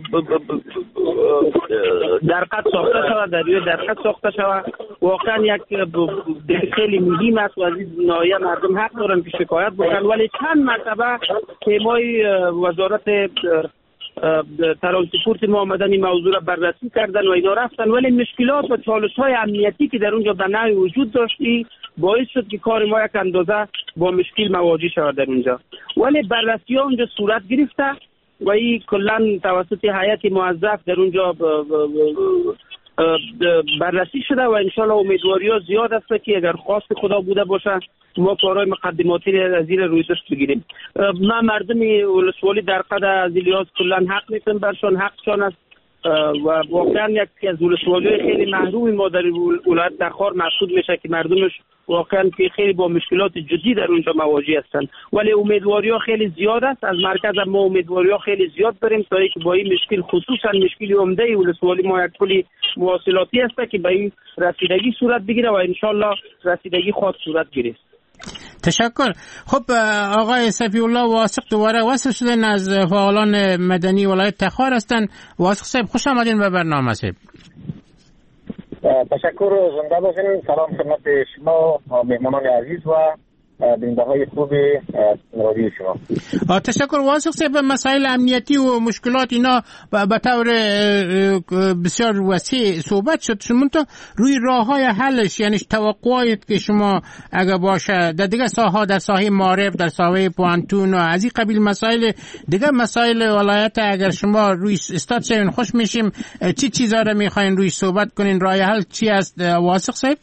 درقط ساخته شود، دریای درقط ساخته شود واقعا یک خیلی مهم است و از این ناحیه مردم حق دارن که شکایت بکنن. ولی چند مرتبه تیمای وزارت ترانسپورت ما آمدن این موضوع را بررسی کردن و اینا رفتن ولی مشکلات و چالش‌های امنیتی که در اونجا به نوعی وجود داشتی باعث شد که کار ما یک اندازه با مشکل مواجه شود در اونجا. ولی بررسی ها اونجا صورت گرفته و این کلا توسط هیئت موظف در اونجا بررسی شده و انشالله امیدواری ها زیاد است که اگر خواست خدا بوده باشه ما کارهای مقدماتی از زیر روی دست بگیریم. ما مردم ولسوالی در قد از لیاز کلا حق میتونم برشان حقشان است و واقعا یکی از ولسوالی خیلی محرومی ما در ولایت تخار محسوب میشه که مردمش واقعا که خیلی با مشکلات جدی در اونجا مواجه هستند. ولی امیدواری ها خیلی زیاد است. از مرکز ما امیدواری ها خیلی زیاد داریم تا اینکه با این مشکل خصوصا مشکل عمده ولسوالی ما یک کلی مواصلاتی است که به این رسیدگی صورت بگیره و انشالله رسیدگی خود صورت گیره. تشکر. خب آقای صفی الله واثق دوباره وصل شدن از فعالان مدنی ولایت تخار هستند. واثق صاحب خوش آمدین به برنامه صاحب. تشکر زنده باشین. سلام خدمت شما مهمانان عزیز و بیننده های خوب رادیو شما. تشکر واثق صاحب. مسائل امنیتی و مشکلات اینا به طور بسیار وسیع صحبت شد. شما تو روی راههای حلش یعنی توقعات که شما اگه باشه در دیگه ساحه در ساحه معارف در ساحه پوانتون و از این قبیل مسائل دیگه مسائل ولایت اگر شما روی استاد شوین خوش میشیم چی چیزا رو میخواین روی صحبت کنین راه حل چی است واثق صاحب؟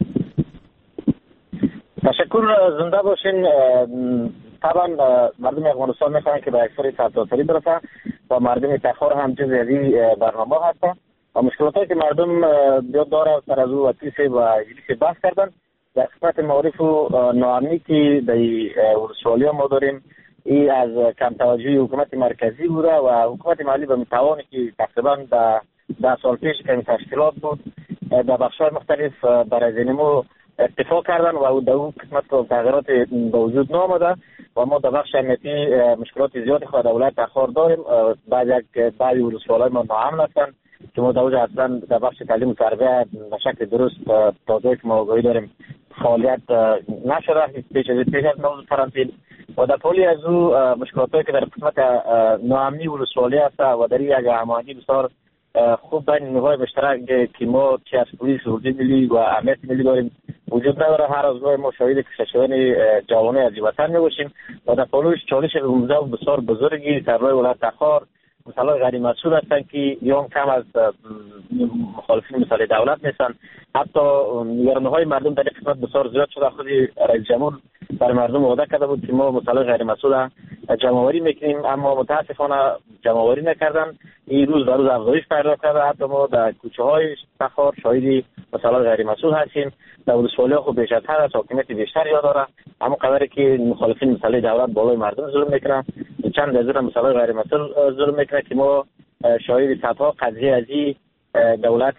تشکر زنده باشین. طبعا مردم افغانستان میخواهند که به اکثر سرتاسری برسن و مردم تخار هم جز از این برنامه هستن و مشکلاتی که مردم بیاد داره سر از او وکیل و اجلیس بحث کردن در قسمت معارف و ناامنی که در ولسوالی ما داریم این از کم توجهی حکومت مرکزی بوده و حکومت محلی به متوانی که تقریبا 10 سال پیش که تشکیلات بود در بخش‌های مختلف برای زنمو اتفاق کردن و در اون قسمت تغییرات به وجود نامده و ما در بخش امنیتی مشکلات زیادی خود دولت تخار داریم. بعضی ولسوالای ما ناامن هستند که ما اصلا در بخش تعلیم و تربیت به شکل درست تازه که ما آگاهی داریم فعالیت نشده پیش از موضوع فرانسیل و در پولی از او مشکلاتی که در قسمت ناامنی ولسوالی هست و در یک هماهنگی بسیار خوب بین نیروهای مشترک که ما چه از پلیس اردوی ملی و امنیت ملی داریم وجود نداره. هر از گاه ما شاهد کشتشدن جوانه از وطن میباشیم و در پلوش چالش عمده و بسیار بزرگی در راه ولایت تخار مثلا غیر مسئول هستن که یا کم از مخالفین مثل دولت نیستن. حتی نگرانی‌های مردم در قسمت بسیار زیاد شده. خود رئیس جمهور برای مردم وعده کرده بود که ما مثلا غیر مسئول جمع‌آوری میکنیم اما متاسفانه جمع‌آوری نکردن. این روز به روز افزایش پیدا کرده. حتی ما در کوچه‌های تخار شاهدی مثلا غیر مسئول هستیم. در ولسوالی خود بیش از حد حاکمیت بیشتر یاد داره اما قدری که مخالفین مثلا دولت بالای مردم ظلم میکنن چند از اون مثلا غیر مسئول ظلم میکنه که ما شاهد صدها قضیه از این دولت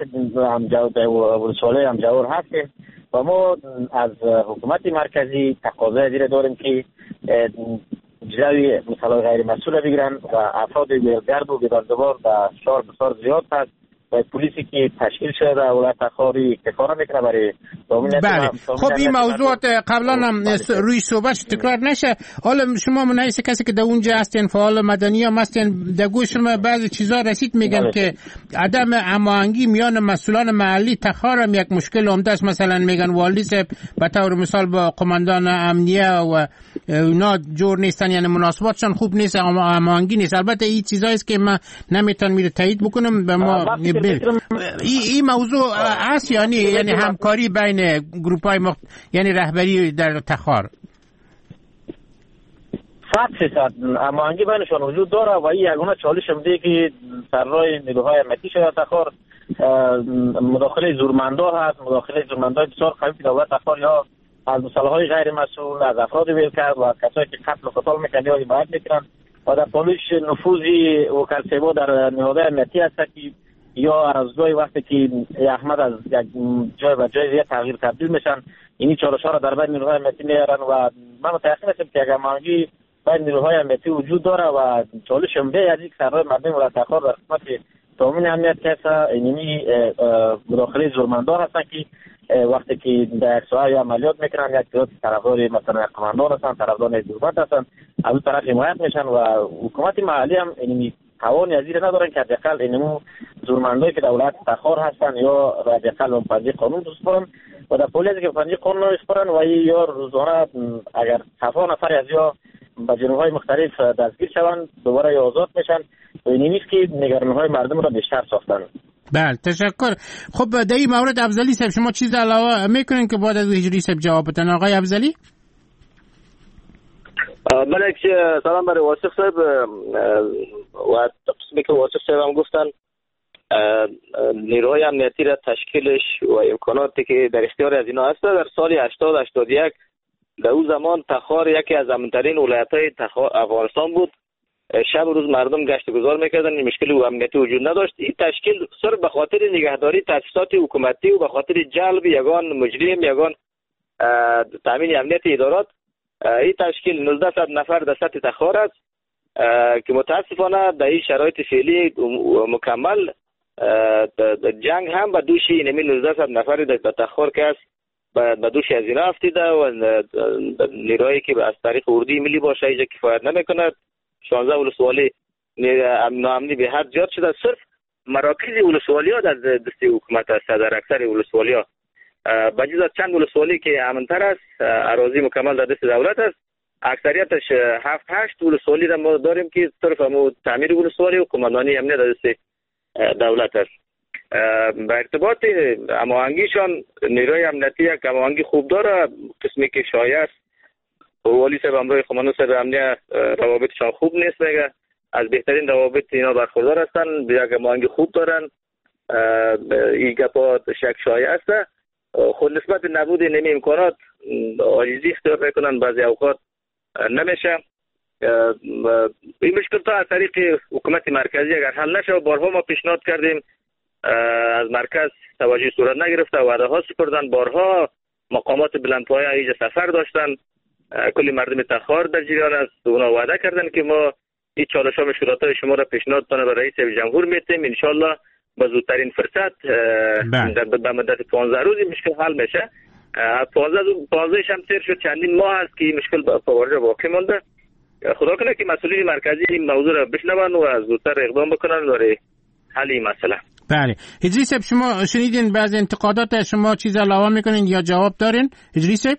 ولسوالی همجور هستیم و ما از حکومت مرکزی تقاضای زیر داریم که جلوی مثلا غیر مسئول بگیرن و افراد ویلگرد و بیداردوار در شهر بسیار زیاد هست و پلیسی که تشکیل شده در ولایت تخاری اکتفا میکنه برای بله. خب این موضوعات قبلا هم روی صحبت تکرار نشه. حالا شما من حیث کسی که در اونجا هستین فعال مدنی هم هستین در گوش شما بعضی چیزا رسید میگن که عدم هماهنگی میان مسئولان محلی تخار هم یک مشکل عمده است. مثلا میگن والی صاحب به طور مثال با قماندان امنیه و اونا جور نیستن یعنی مناسباتشون خوب نیست هماهنگی نیست. البته این چیزایی است که من نمیتونم تایید بکنم به ما این موضوع هست یعنی همکاری بین گروپ‌های یعنی رهبری در تخار 100% هماهنگی بینشان وجود داره و این یگانه چالش هم که سر راه نیروهای امنیتی شده تخار مداخله زورمندا هست. مداخله زورمندا بسیار قوی دولت تخار یا از مسئله‌های غیر مسئول از افراد ویلکرد و کسایی که قتل و قتال میکنن یا حمایت میکنن و در پالیش نفوذی وکالت‌سازی در نهادهای امنیتی هست که یا ارزگاهی وقتی که احمد از یک جای به جای دیگه تغییر تبدیل میشن این چالش‌ها را در بین نیروهای امنیتی میارن و من متأکد هستم که اگر هماهنگی بین نیروهای امنیتی وجود داره و چالش عمده از یک سرای مردم ولایت تخار در قسمت تامین امنیت که اینمی مداخله زورمندان هستن که وقتی که در یک ساحه عملیات میکنن یک تعداد طرفدار مثلا قماندان هستن طرفدار حکومت هستن از اون طرف حمایت میشن و حکومت محلی هم اینمی توانی از این ندارن که حداقل اینمو زورمندایی که دولت تخار هستن یا حداقل پنجه قانون بسپارن و در پلیسی که پنجه قانون بسپارن و یا روزانه اگر 7 نفر از یا به جنوب‌های مختلف دستگیر شوند دوباره آزاد میشن و این نیست که نگرانی‌های مردم را بیشتر ساختن. بله تشکر. خب در این مورد افضلی صاحب شما چیز علاوه میکنین که بعد از هجری صاحب جواب بدن آقای افضلی؟ بله سلام برای واسق صاحب و قسمی که واسق صاحب هم گفتن نیروهای امنیتی را تشکیلش و امکاناتی که در اختیار از اینا هست در سال 80-81 در اون زمان تخار یکی از امن‌ترین ولایت‌های افغانستان بود. شب و روز مردم گشت گذار میکردن این مشکل امنیتی وجود نداشت. این تشکیل صرف به خاطر نگهداری تاسیسات حکومتی و به خاطر جلب یگان مجرم یگان تامین امنیت ادارات این تشکیل 1900 نفر در سطح تخار است که متاسفانه در این شرایط فعلی مکمل جنگ هم به دوش این 1900 نفر در تخار که است به دوش از اینا افتیده و نیروهایی که از طریق اردوی ملی باشه اینجا کفایت نمیکند. 16 ولسوالی ناامنی به حد زیاد شده. صرف مراکز ولسوالی ها در دست حکومت است. در اکثر ولسوالی ها بجز از چند ولسوالی که امن‌تر است اراضی مکمل در دست دولت است. اکثریتش 7-8 ولسوالی را ما داریم که صرف تعمیر ولسوالی و قماندانی امنیت در دست دولت است. به ارتباط هماهنگیشان نیروی امنیتی یک هماهنگی خوب داره. قسمی که شایع است والی صاحب امروی قماندان صاحب امنیت روابطشان خوب نیست میگه از بهترین روابط اینا برخوردار هستن یک هماهنگی خوب دارن. این گپا شک شایع است خود نسبت نبود نمی امکانات عاجزی اختیار میکنن، بعضی اوقات نمیشه. این مشکل تا از طریق حکومت مرکزی اگر حل نشه، بارها ما پیشنهاد کردیم، از مرکز توجه صورت نگرفته، وعده ها سپردن، بارها مقامات بلندپایه اینجا سفر داشتن، کلی مردم تخار در جریان است. اونا وعده کردن که ما این چالش‌ها شورای شما را پیشنهاد کنه به رئیس جمهور میتیم، ان شاءالله با زودترین فرصت به مدت 15 روز این مشکل حل میشه. 15 هم سیر شد، چندین ماه است که این مشکل با پاورجا باقی مونده. خدا کنه که مسئولین مرکزی این موضوع را بشنون و زودتر اقدام بکنن برای حل این مسئله. بله. هجری صاحب شما شنیدین بعض انتقادات شما چیز علاوه میکنین یا جواب دارین؟ هجری صاحب؟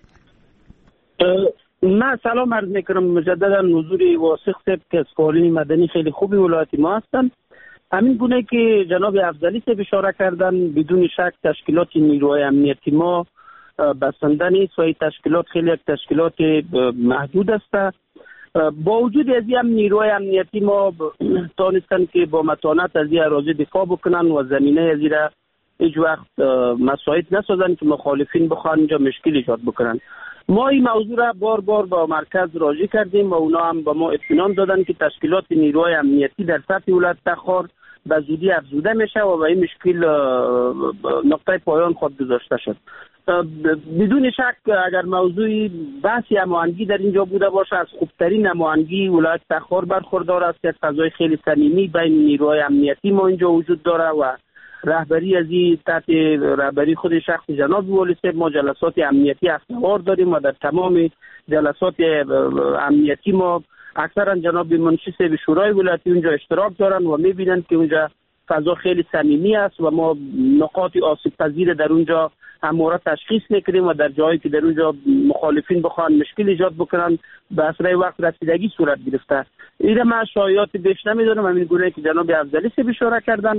من سلام عرض میکنم مجددا حضور واثق صاحب که از فعالین مدنی خیلی خوبی ولایت ما هستن. همین گونه که جناب افضلی صاحب اشاره کردن، بدون شک تشکیلات نیروهای امنیتی ما بسنده نیست و این تشکیلات خیلی یک تشکیلات محدود است. با وجود از این نیروهای امنیتی ما تانستن که با متانت از این اراضی دفاع بکنن و زمینه از این را هیچ وقت مساعد نسازن که مخالفین بخوان اینجا مشکل ایجاد بکنن. ما این موضوع را بار بار با مرکز راجع کردیم و اونا هم با ما اطمینان دادن که تشکیلات نیروهای امنیتی در سطح ولایت تخار به زودی افزوده میشه و این مشکل نقطه پایان خود گذاشته شد. بدون شک اگر موضوع بحثی هماهنگی در اینجا بوده باشه، از خوبترین هماهنگی ولایت تخار برخوردار است که فضای خیلی صمیمی بین نیروهای امنیتی ما اینجا وجود داره و رهبری از این تحت رهبری خود شخص جناب والی صاحب ما جلسات امنیتی هفته‌وار داریم و در تمام جلسات امنیتی ما اکثرا جناب منشی صاحب شورای ولایتی اونجا اشتراک دارن و میبینن که اونجا فضا خیلی صمیمی است و ما نقاط آسیب پذیر در اونجا همواره تشخیص میکنیم و در جایی که در اونجا مخالفین بخوان مشکل ایجاد بکنن به اسرع وقت رسیدگی صورت گرفته. این من شایعات بیش نمیدونم، همین گونه که جناب افضلی صاحب اشاره کردن.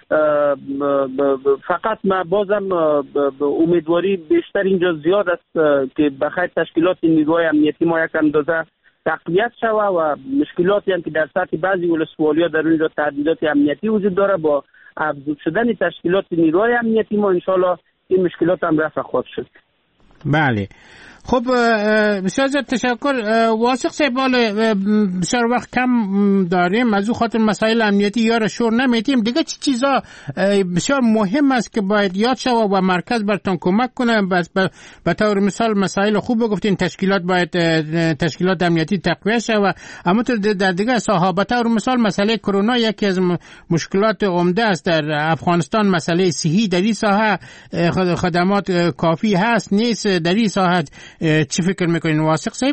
فقط ما بازم امیدواری بیشتر اینجا زیاد است که بخیر تشکیلات نیروهای امنیتی ما یک اندازه تقویت شوه و مشکلاتی هم که در سطح بعضی ولسوالیا در اونجا تهدیدات امنیتی وجود داره با افزود شدن تشکیلات نیروهای امنیتی ما انشالله این مشکلات هم رفع خواهد شد. بله. خب بسیار زیاد تشکر. واثق صاحب بسیار وقت کم داریم، از او خاطر مسائل امنیتی یا را شور نمیتیم. دیگه چی چیزا بسیار مهم است که باید یاد شود و مرکز برتون کمک کنه؟ بس به طور مثال مسائل خوب بگفتین، تشکیلات باید تشکیلات امنیتی تقویت شود، اما در دیگه ساحات به طور مثال مسئله کرونا یکی از مشکلات عمده است در افغانستان. مسئله صحی در این ساحه خدمات کافی هست نیست؟ در این ساحه چی فکر میکنین واثق صاحب؟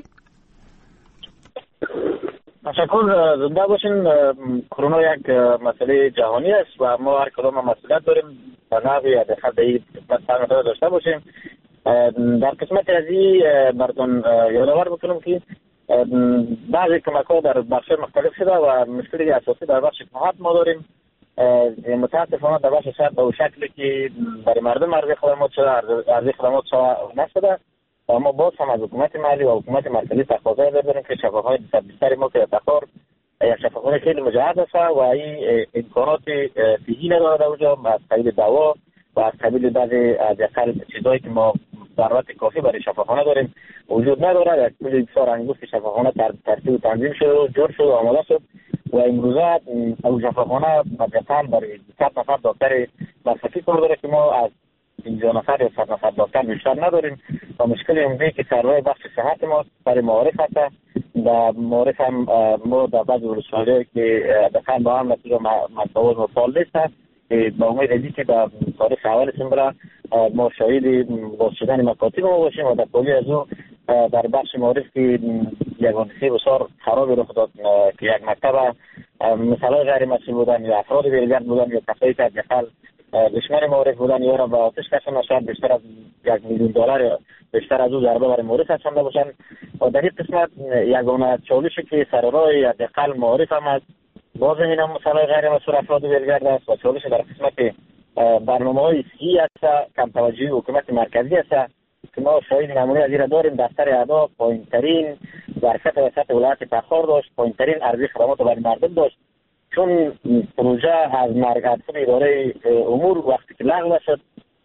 تشکر. زنده باشین. کرونا یک مسئله جهانی است و ما هر کدام مسئولیت داریم به نحوی حداقل این مسئله داشته باشیم. در قسمت از این براتون یادآور بکنم که بعضی کمک‌ها در بخش‌های مختلف شده و مشکلی اساسی در بخش صحت ما داریم. متاسفانه در بخش صحت به شکلی که برای مردم عرضه خدمات شده، عرضه خدمات نشده. اما باز هم از حکومت محلی و حکومت مرکزی تقاضا داریم که شفاخانه بیشتری ما که تخار یک شفاخانه خیلی مجهز است و این امکانات فیزی نداره در اونجا از قبیل دوا و از قبیل بعضی از اقل چیزایی که ما ضرورت کافی برای شفاخانه داریم وجود نداره. یک پول بسیار انگشت شفاخانه ترتیب و تنظیم شد، جور شد و آماده شد و امروزه او شفاخانه مثلا برای 100 نفر دکتر مصرفی کار داره که ما از 50 نفر یا 100 نفر دکتر بیشتر نداریم و مشکل عمده که سروای بخش صحت ما برای معارف هست. در معارف هم ما در بعض ولسوالی‌ها که دقیقاً با هم نتیجه متفاوت و فعال نیست با امید ازی که در تاریخ اول سپتامبر ما شاهد باز شدن مکاتب ما باشیم و در پالی از او در بخش معارف که یک حادثه بسیار خرابی رخ داد که یک مکتب مثلا غیر مسئول بودن یا افراد بی‌گرد بودن یا کسایی که داخل دشمن معارف بودن یا را به آتش کشان شاید بیشتر از $1,000,000 یا بیشتر از او ضربه برای معارف کشانده باشن و در این قسمت یگانه چالشی که سر راه یا دقل معارف هم است باز این هم مثلا غیر مسئول افراد بی‌گرد است و چالش در قسمت برنامه‌های صحی است کم توجهی حکومت مرکزی است که ما شاهد نمونه از این داریم. دفتر اعضا پایین‌ترین ظرفیت وسط ولایت تخار داشت، پایین‌ترین عرضه خدمات برای مردم داشت، چون پروژه از مرکز اداره امور وقتی که لغو شد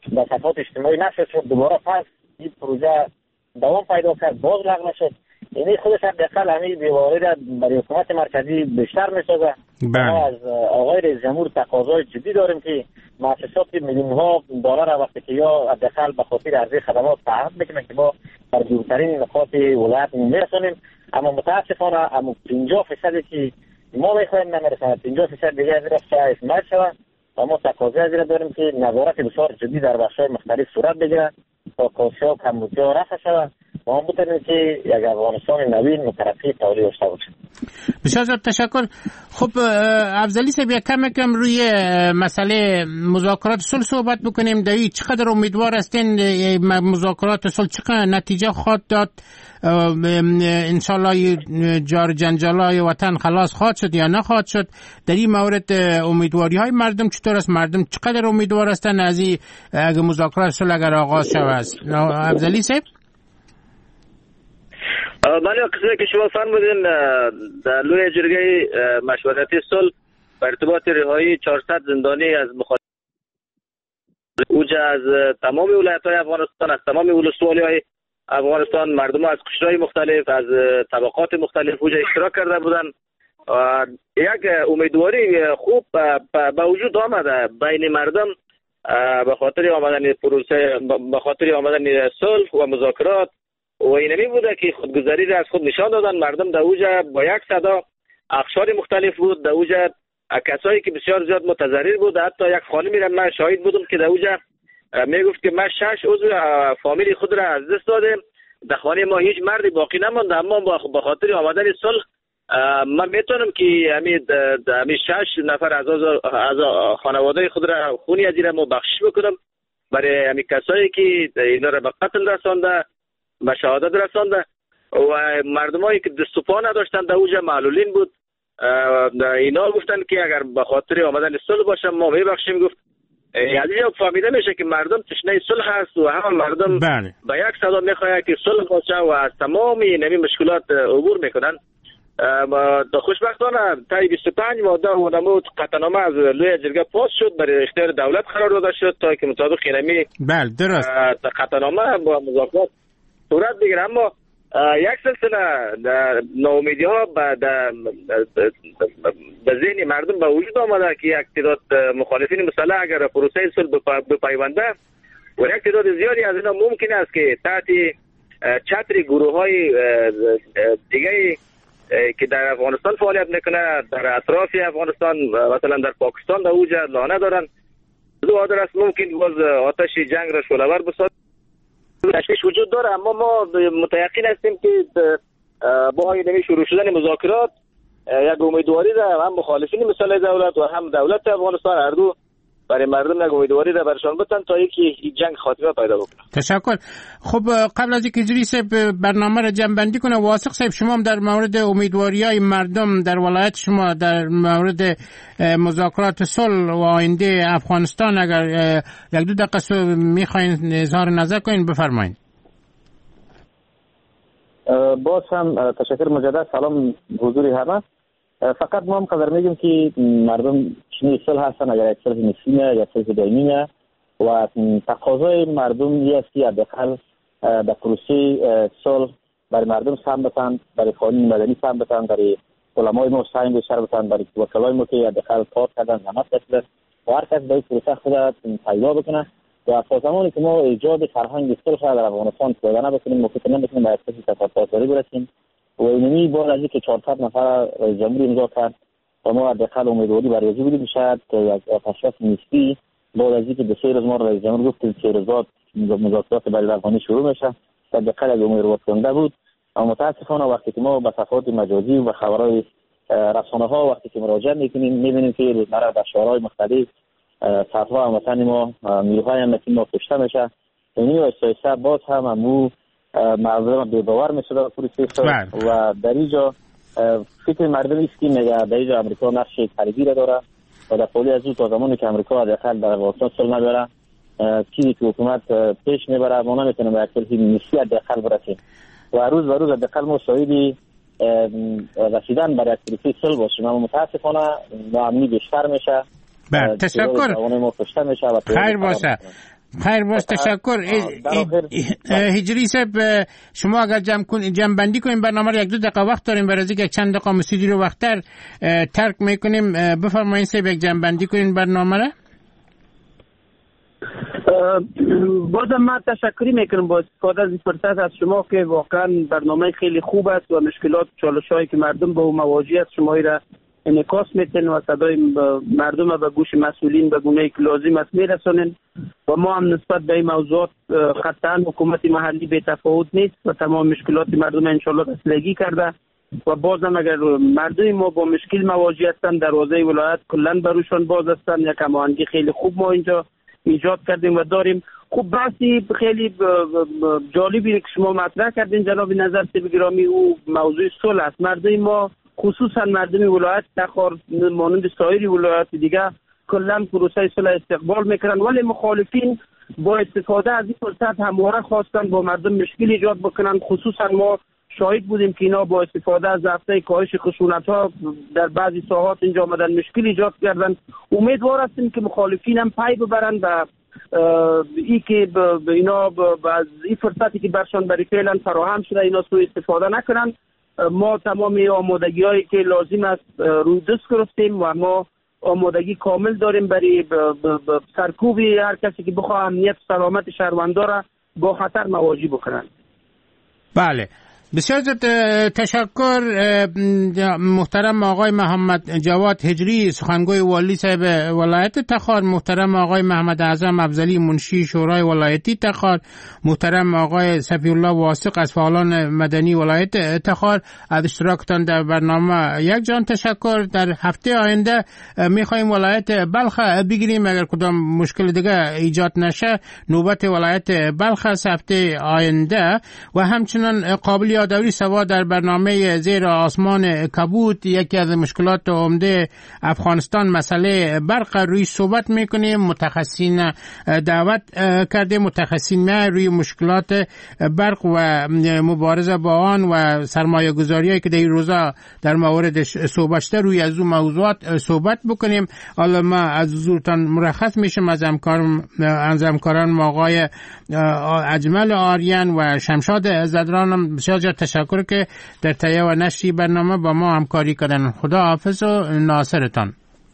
در صفحات اجتماعی نشر شد، دوباره پس این پروژه دوام پیدا کرد، باز لغو شد. یعنی خودش حداقل همین بیواری را برای حکومت مرکزی بیشتر می‌سازه. ما از آقای رئیس جمهور تقاضای جدی داریم که مؤسسات میلیون‌ها دلار وقتی که یا حداقل به خاطر عرضه خدمات تعهد میکنه که ما در دورترین نقاط ولایت میرسونیم، اما متاسفانه اما 50% که ما میخوایم نمیرسه، 50% دیگه از این چه اسمت شود و ما تقاضای از این داریم که نظارت بسیار جدی در بخش‌های مختلف صورت بگیره تا کاسیا و کمبودجا رفع شود و ما بتونیم که یک افغانستان نوین مترقی تولید داشته باشیم. بسیار زیاد تشکر. خب افضلی صاحب یک کم روی مسئله مذاکرات صلح صحبت بکنیم. دوی چقدر امیدوار هستین مذاکرات صلح چقدر نتیجه خواهد داد؟ انشالله جار جنجالای وطن خلاص خواهد شد یا نخواهد شد؟ در این مورد امیدواری های مردم چطور است؟ مردم چقدر امیدوار هستن از این اگه مذاکرات صلح اگر آغاز شود؟ افضلی صاحب بله، قسمی که شما فرمودین در لوی جرگه مشورتی صلح به ارتباط رهایی 400 زندانی از مخالف اوجه از تمام ولایت‌های افغانستان، از تمام ولسوالی‌های افغانستان، مردم از قشرهای مختلف، از طبقات مختلف اوجه اشتراک کرده بودن. یک امیدواری خوب به وجود آمده بین مردم به خاطر آمدن پروسه، به خاطر آمدن صلح و مذاکرات و اینمی بوده که خودگذری را از خود نشان دادن. مردم در اوجه با یک صدا اقشار مختلف بود، در اوجه کسایی که بسیار زیاد متضرر بود. حتی یک خانمی را من شاهد بودم که در اوجه میگفت که من 6 عضو فامیلی خود را از دست دادم، در خانه ما هیچ مردی باقی نماند، اما با خاطر آمدن صلح من میتونم که همین 6 نفر از خانواده خود را خونی از را بخشش بکنم برای همین کسایی که اینا را به قتل رسانده، به شهادت رسانده و مردمایی که دست و پا نداشتن در اوجه معلولین بود. اینا گفتن که اگر به خاطر آمدن صلح باشم ما میبخشیم. گفت از اینجا فهمیده میشه که مردم تشنه صلح هست و همه مردم به یک صدا میخواهد که صلح باشه و از تمام این مشکلات عبور میکنن. خوشبختانه تا 25 ماده و نمود قطعنامه از لوی جرگه پاس شد، برای اختیار دولت قرار داده شد تا که مطابق اینمی درست قطعنامه با مذاکرات صورت بگیره. اما یک سلسله ناامیدی ها به ذهن مردم به وجود آمده که یک تعداد مخالفین مسلح اگر پروسه صلح بپیونده و یک تعداد زیادی از اینا ممکن است که تحت چتر گروه های دیگه که در افغانستان فعالیت میکنه در اطراف افغانستان مثلا در پاکستان در اوجه لانه دارن، دو آدر است ممکن باز آتش جنگ را شعله‌ور بسازد. تشویش وجود داره، اما ما متیقن هستیم که با این شروع شدن مذاکرات یک امیدواری ده هم مخالفین مسلح دولت و هم دولت افغانستان هر دو برای مردم یک امیدواری ده برشان بتن تا اینکه این جنگ خاتمه پیدا بکنه. تشکر. خب قبل از اینکه اجری صاحب برنامه را جمع بندی کنه، واثق صاحب شما هم در مورد امیدواری‌های مردم در ولایت شما در مورد مذاکرات صلح و آینده افغانستان اگر یک دو دقیقه میخواین اظهار نظر کنین بفرمایید. باز هم تشکر مجدد، سلام حضور همه. فقط ما هم قدر میگیم که مردم چنین صلح هستن، اگر یک صلح نسبیه یا صلح دائمی و تقاضای مردم یه است که حداقل در پروسه صلح برای مردم سهم بتن، برای قانون مدنی سهم بتن، برای علمای ما سهم بیشتر بتن، برای وکلای ما که حداقل کار کردن زحمت کشیدن و هر کس به این پروسه خود پیدا بکنه و تا زمانی که ما ایجاد فرهنگ صلح در افغانستان پیدا نبکنیم ممکن نمیتونیم به اساس تفاوت‌گذاری برسیم. و اینمی بعد از اینکه 400 نفر رئیس جمهور امضا کرد و ما حداقل امیدواری برای وجود میشد که یک آتش‌بس نسبی بعد از اینکه به 3 روز ما رئیس جمهور گفت که 3 روز بعد مذاکرات بین افغانی شروع میشه، حداقل از امیدواری کننده بود. اما متاسفانه وقتی که ما به صفحات مجازی و خبرهای رسانه‌ها وقتی که مراجعه میکنیم میبینیم که روزمره در شهرهای مختلف صدها هموطن ما نیروهای امنیتی ما کشته میشه. اینی و باز هم امو مردم بی‌باور میشد پروسه و در اینجا فکر مردم است که میگه در اینجا امریکا نقش خریدی را داره و در پولی از او تا زمانی که امریکا داخل در افغانستان صلح نداره چیزی که حکومت پیش میبره ما نمیتونیم به یک صلح نسبی داخل برسیم و روز به روز داخل ما شاهد رسیدن برای پروسه صلح باشیم. اما متاسفانه ناامنی بیشتر میشه. تشکر. خیر باشه. خیر باز تشکر. هجری صاحب شما اگر جمع بندی کنیم برنامه رو 1-2 دقیقه وقت داریم، برای اینکه چند دقیقه موسیقی رو وقتتر ترک میکنیم. بفرمایید صاحب یک جمع بندی کنین برنامه رو. بازم من تشکری میکنم با استفاده از این فرصت از شما که واقعا برنامه خیلی خوب است و مشکلات چالش‌هایی که مردم با مواجه است شما را انعکاس میتن و صدای مردم به گوش مسئولین به گونه‌ای که لازم است میرسونن و ما هم نسبت به این موضوعات قطعا حکومت محلی بی تفاوت نیست و تمام مشکلات مردم انشالله رسیدگی کرده و بازم اگر مردم ما با مشکل مواجه هستند دروازه ولایت کلا بروشان باز هستند. یک هماهنگی خیلی خوب ما اینجا ایجاد کردیم و داریم. خوب بحثی خیلی جالبی که شما مطرح کردین جناب نظر گرامی، او موضوع صلح است. مردم ما خصوصا مردم ولایت تخار مانند سایر ولایات دیگه کلا پروسه صلح استقبال میکنن، ولی مخالفین با استفاده از این فرصت همواره خواستن با مردم مشکل ایجاد بکنن. خصوصا ما شاهد بودیم که اینا با استفاده از ضعف کاهش خشونت‌ها در بعضی ساحات اینجا آمدن مشکل ایجاد کردن. امیدوار هستیم که مخالفین هم پی ببرن و ای که اینا از این فرصتی که برشان برای فعلا فراهم شده اینا سوء استفاده نکنن. ما تمام آمادگی‌هایی که لازم است روی دست گرفتیم و ما آمادگی کامل داریم برای سرکوب هر کسی که بخواه امنیت و سلامت شهروندان را با خطر مواجه بکنن. بله بسیار تشکر محترم آقای محمد جواد هجری سخنگوی والی صاحب ولایت تخار، محترم آقای محمد اعظم افضلی منشی شورای ولایتی تخار، محترم آقای صفی الله واثق از فعالان مدنی ولایت تخار از اشتراکتان در برنامه. یک جان تشکر. در هفته آینده میخوایم ولایت بلخ بگیریم اگر کدام مشکل دیگه ایجاد نشه. نوبت ولایت بلخ هفته آینده و همچنان قابل یادآوری سوا در برنامه زیر آسمان کبود یکی از مشکلات عمده افغانستان مسئله برق روی صحبت میکنیم. متخصصین دعوت کرده، متخصصین روی مشکلات برق و مبارزه با آن و سرمایه گذاری که در این روزا در مورد صحبت شده روی از اون موضوعات صحبت بکنیم. حالا ما از حضورتان مرخص میشم از همکاران آقای اجمل آریان و شمشاد زدرانم بسیار تشکر که در تهیه و نشر برنامه با ما همکاری کردن. خدا حافظ و ناصرتان.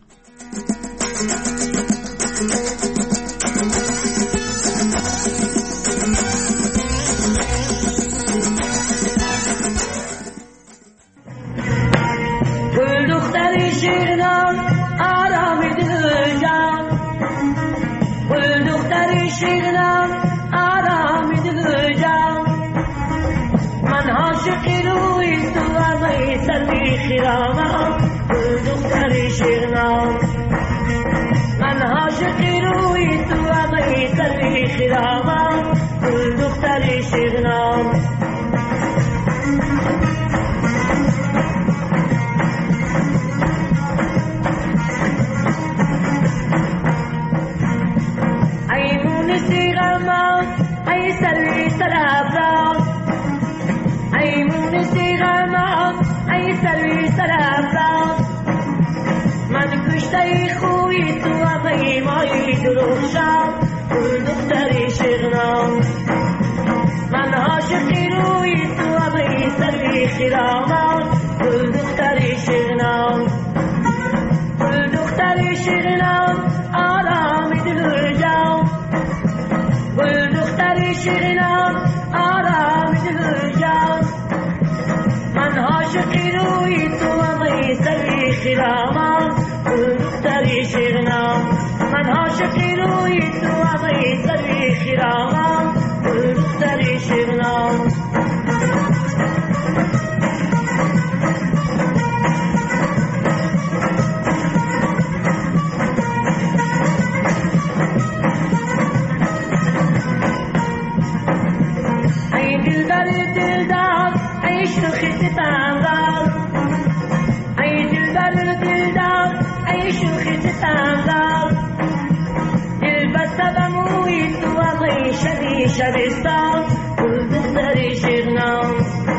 شبستان كل دختري شغنان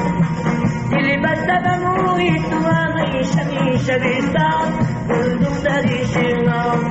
اللي بسبب مويت وضعي شبستان كل دختري شغنان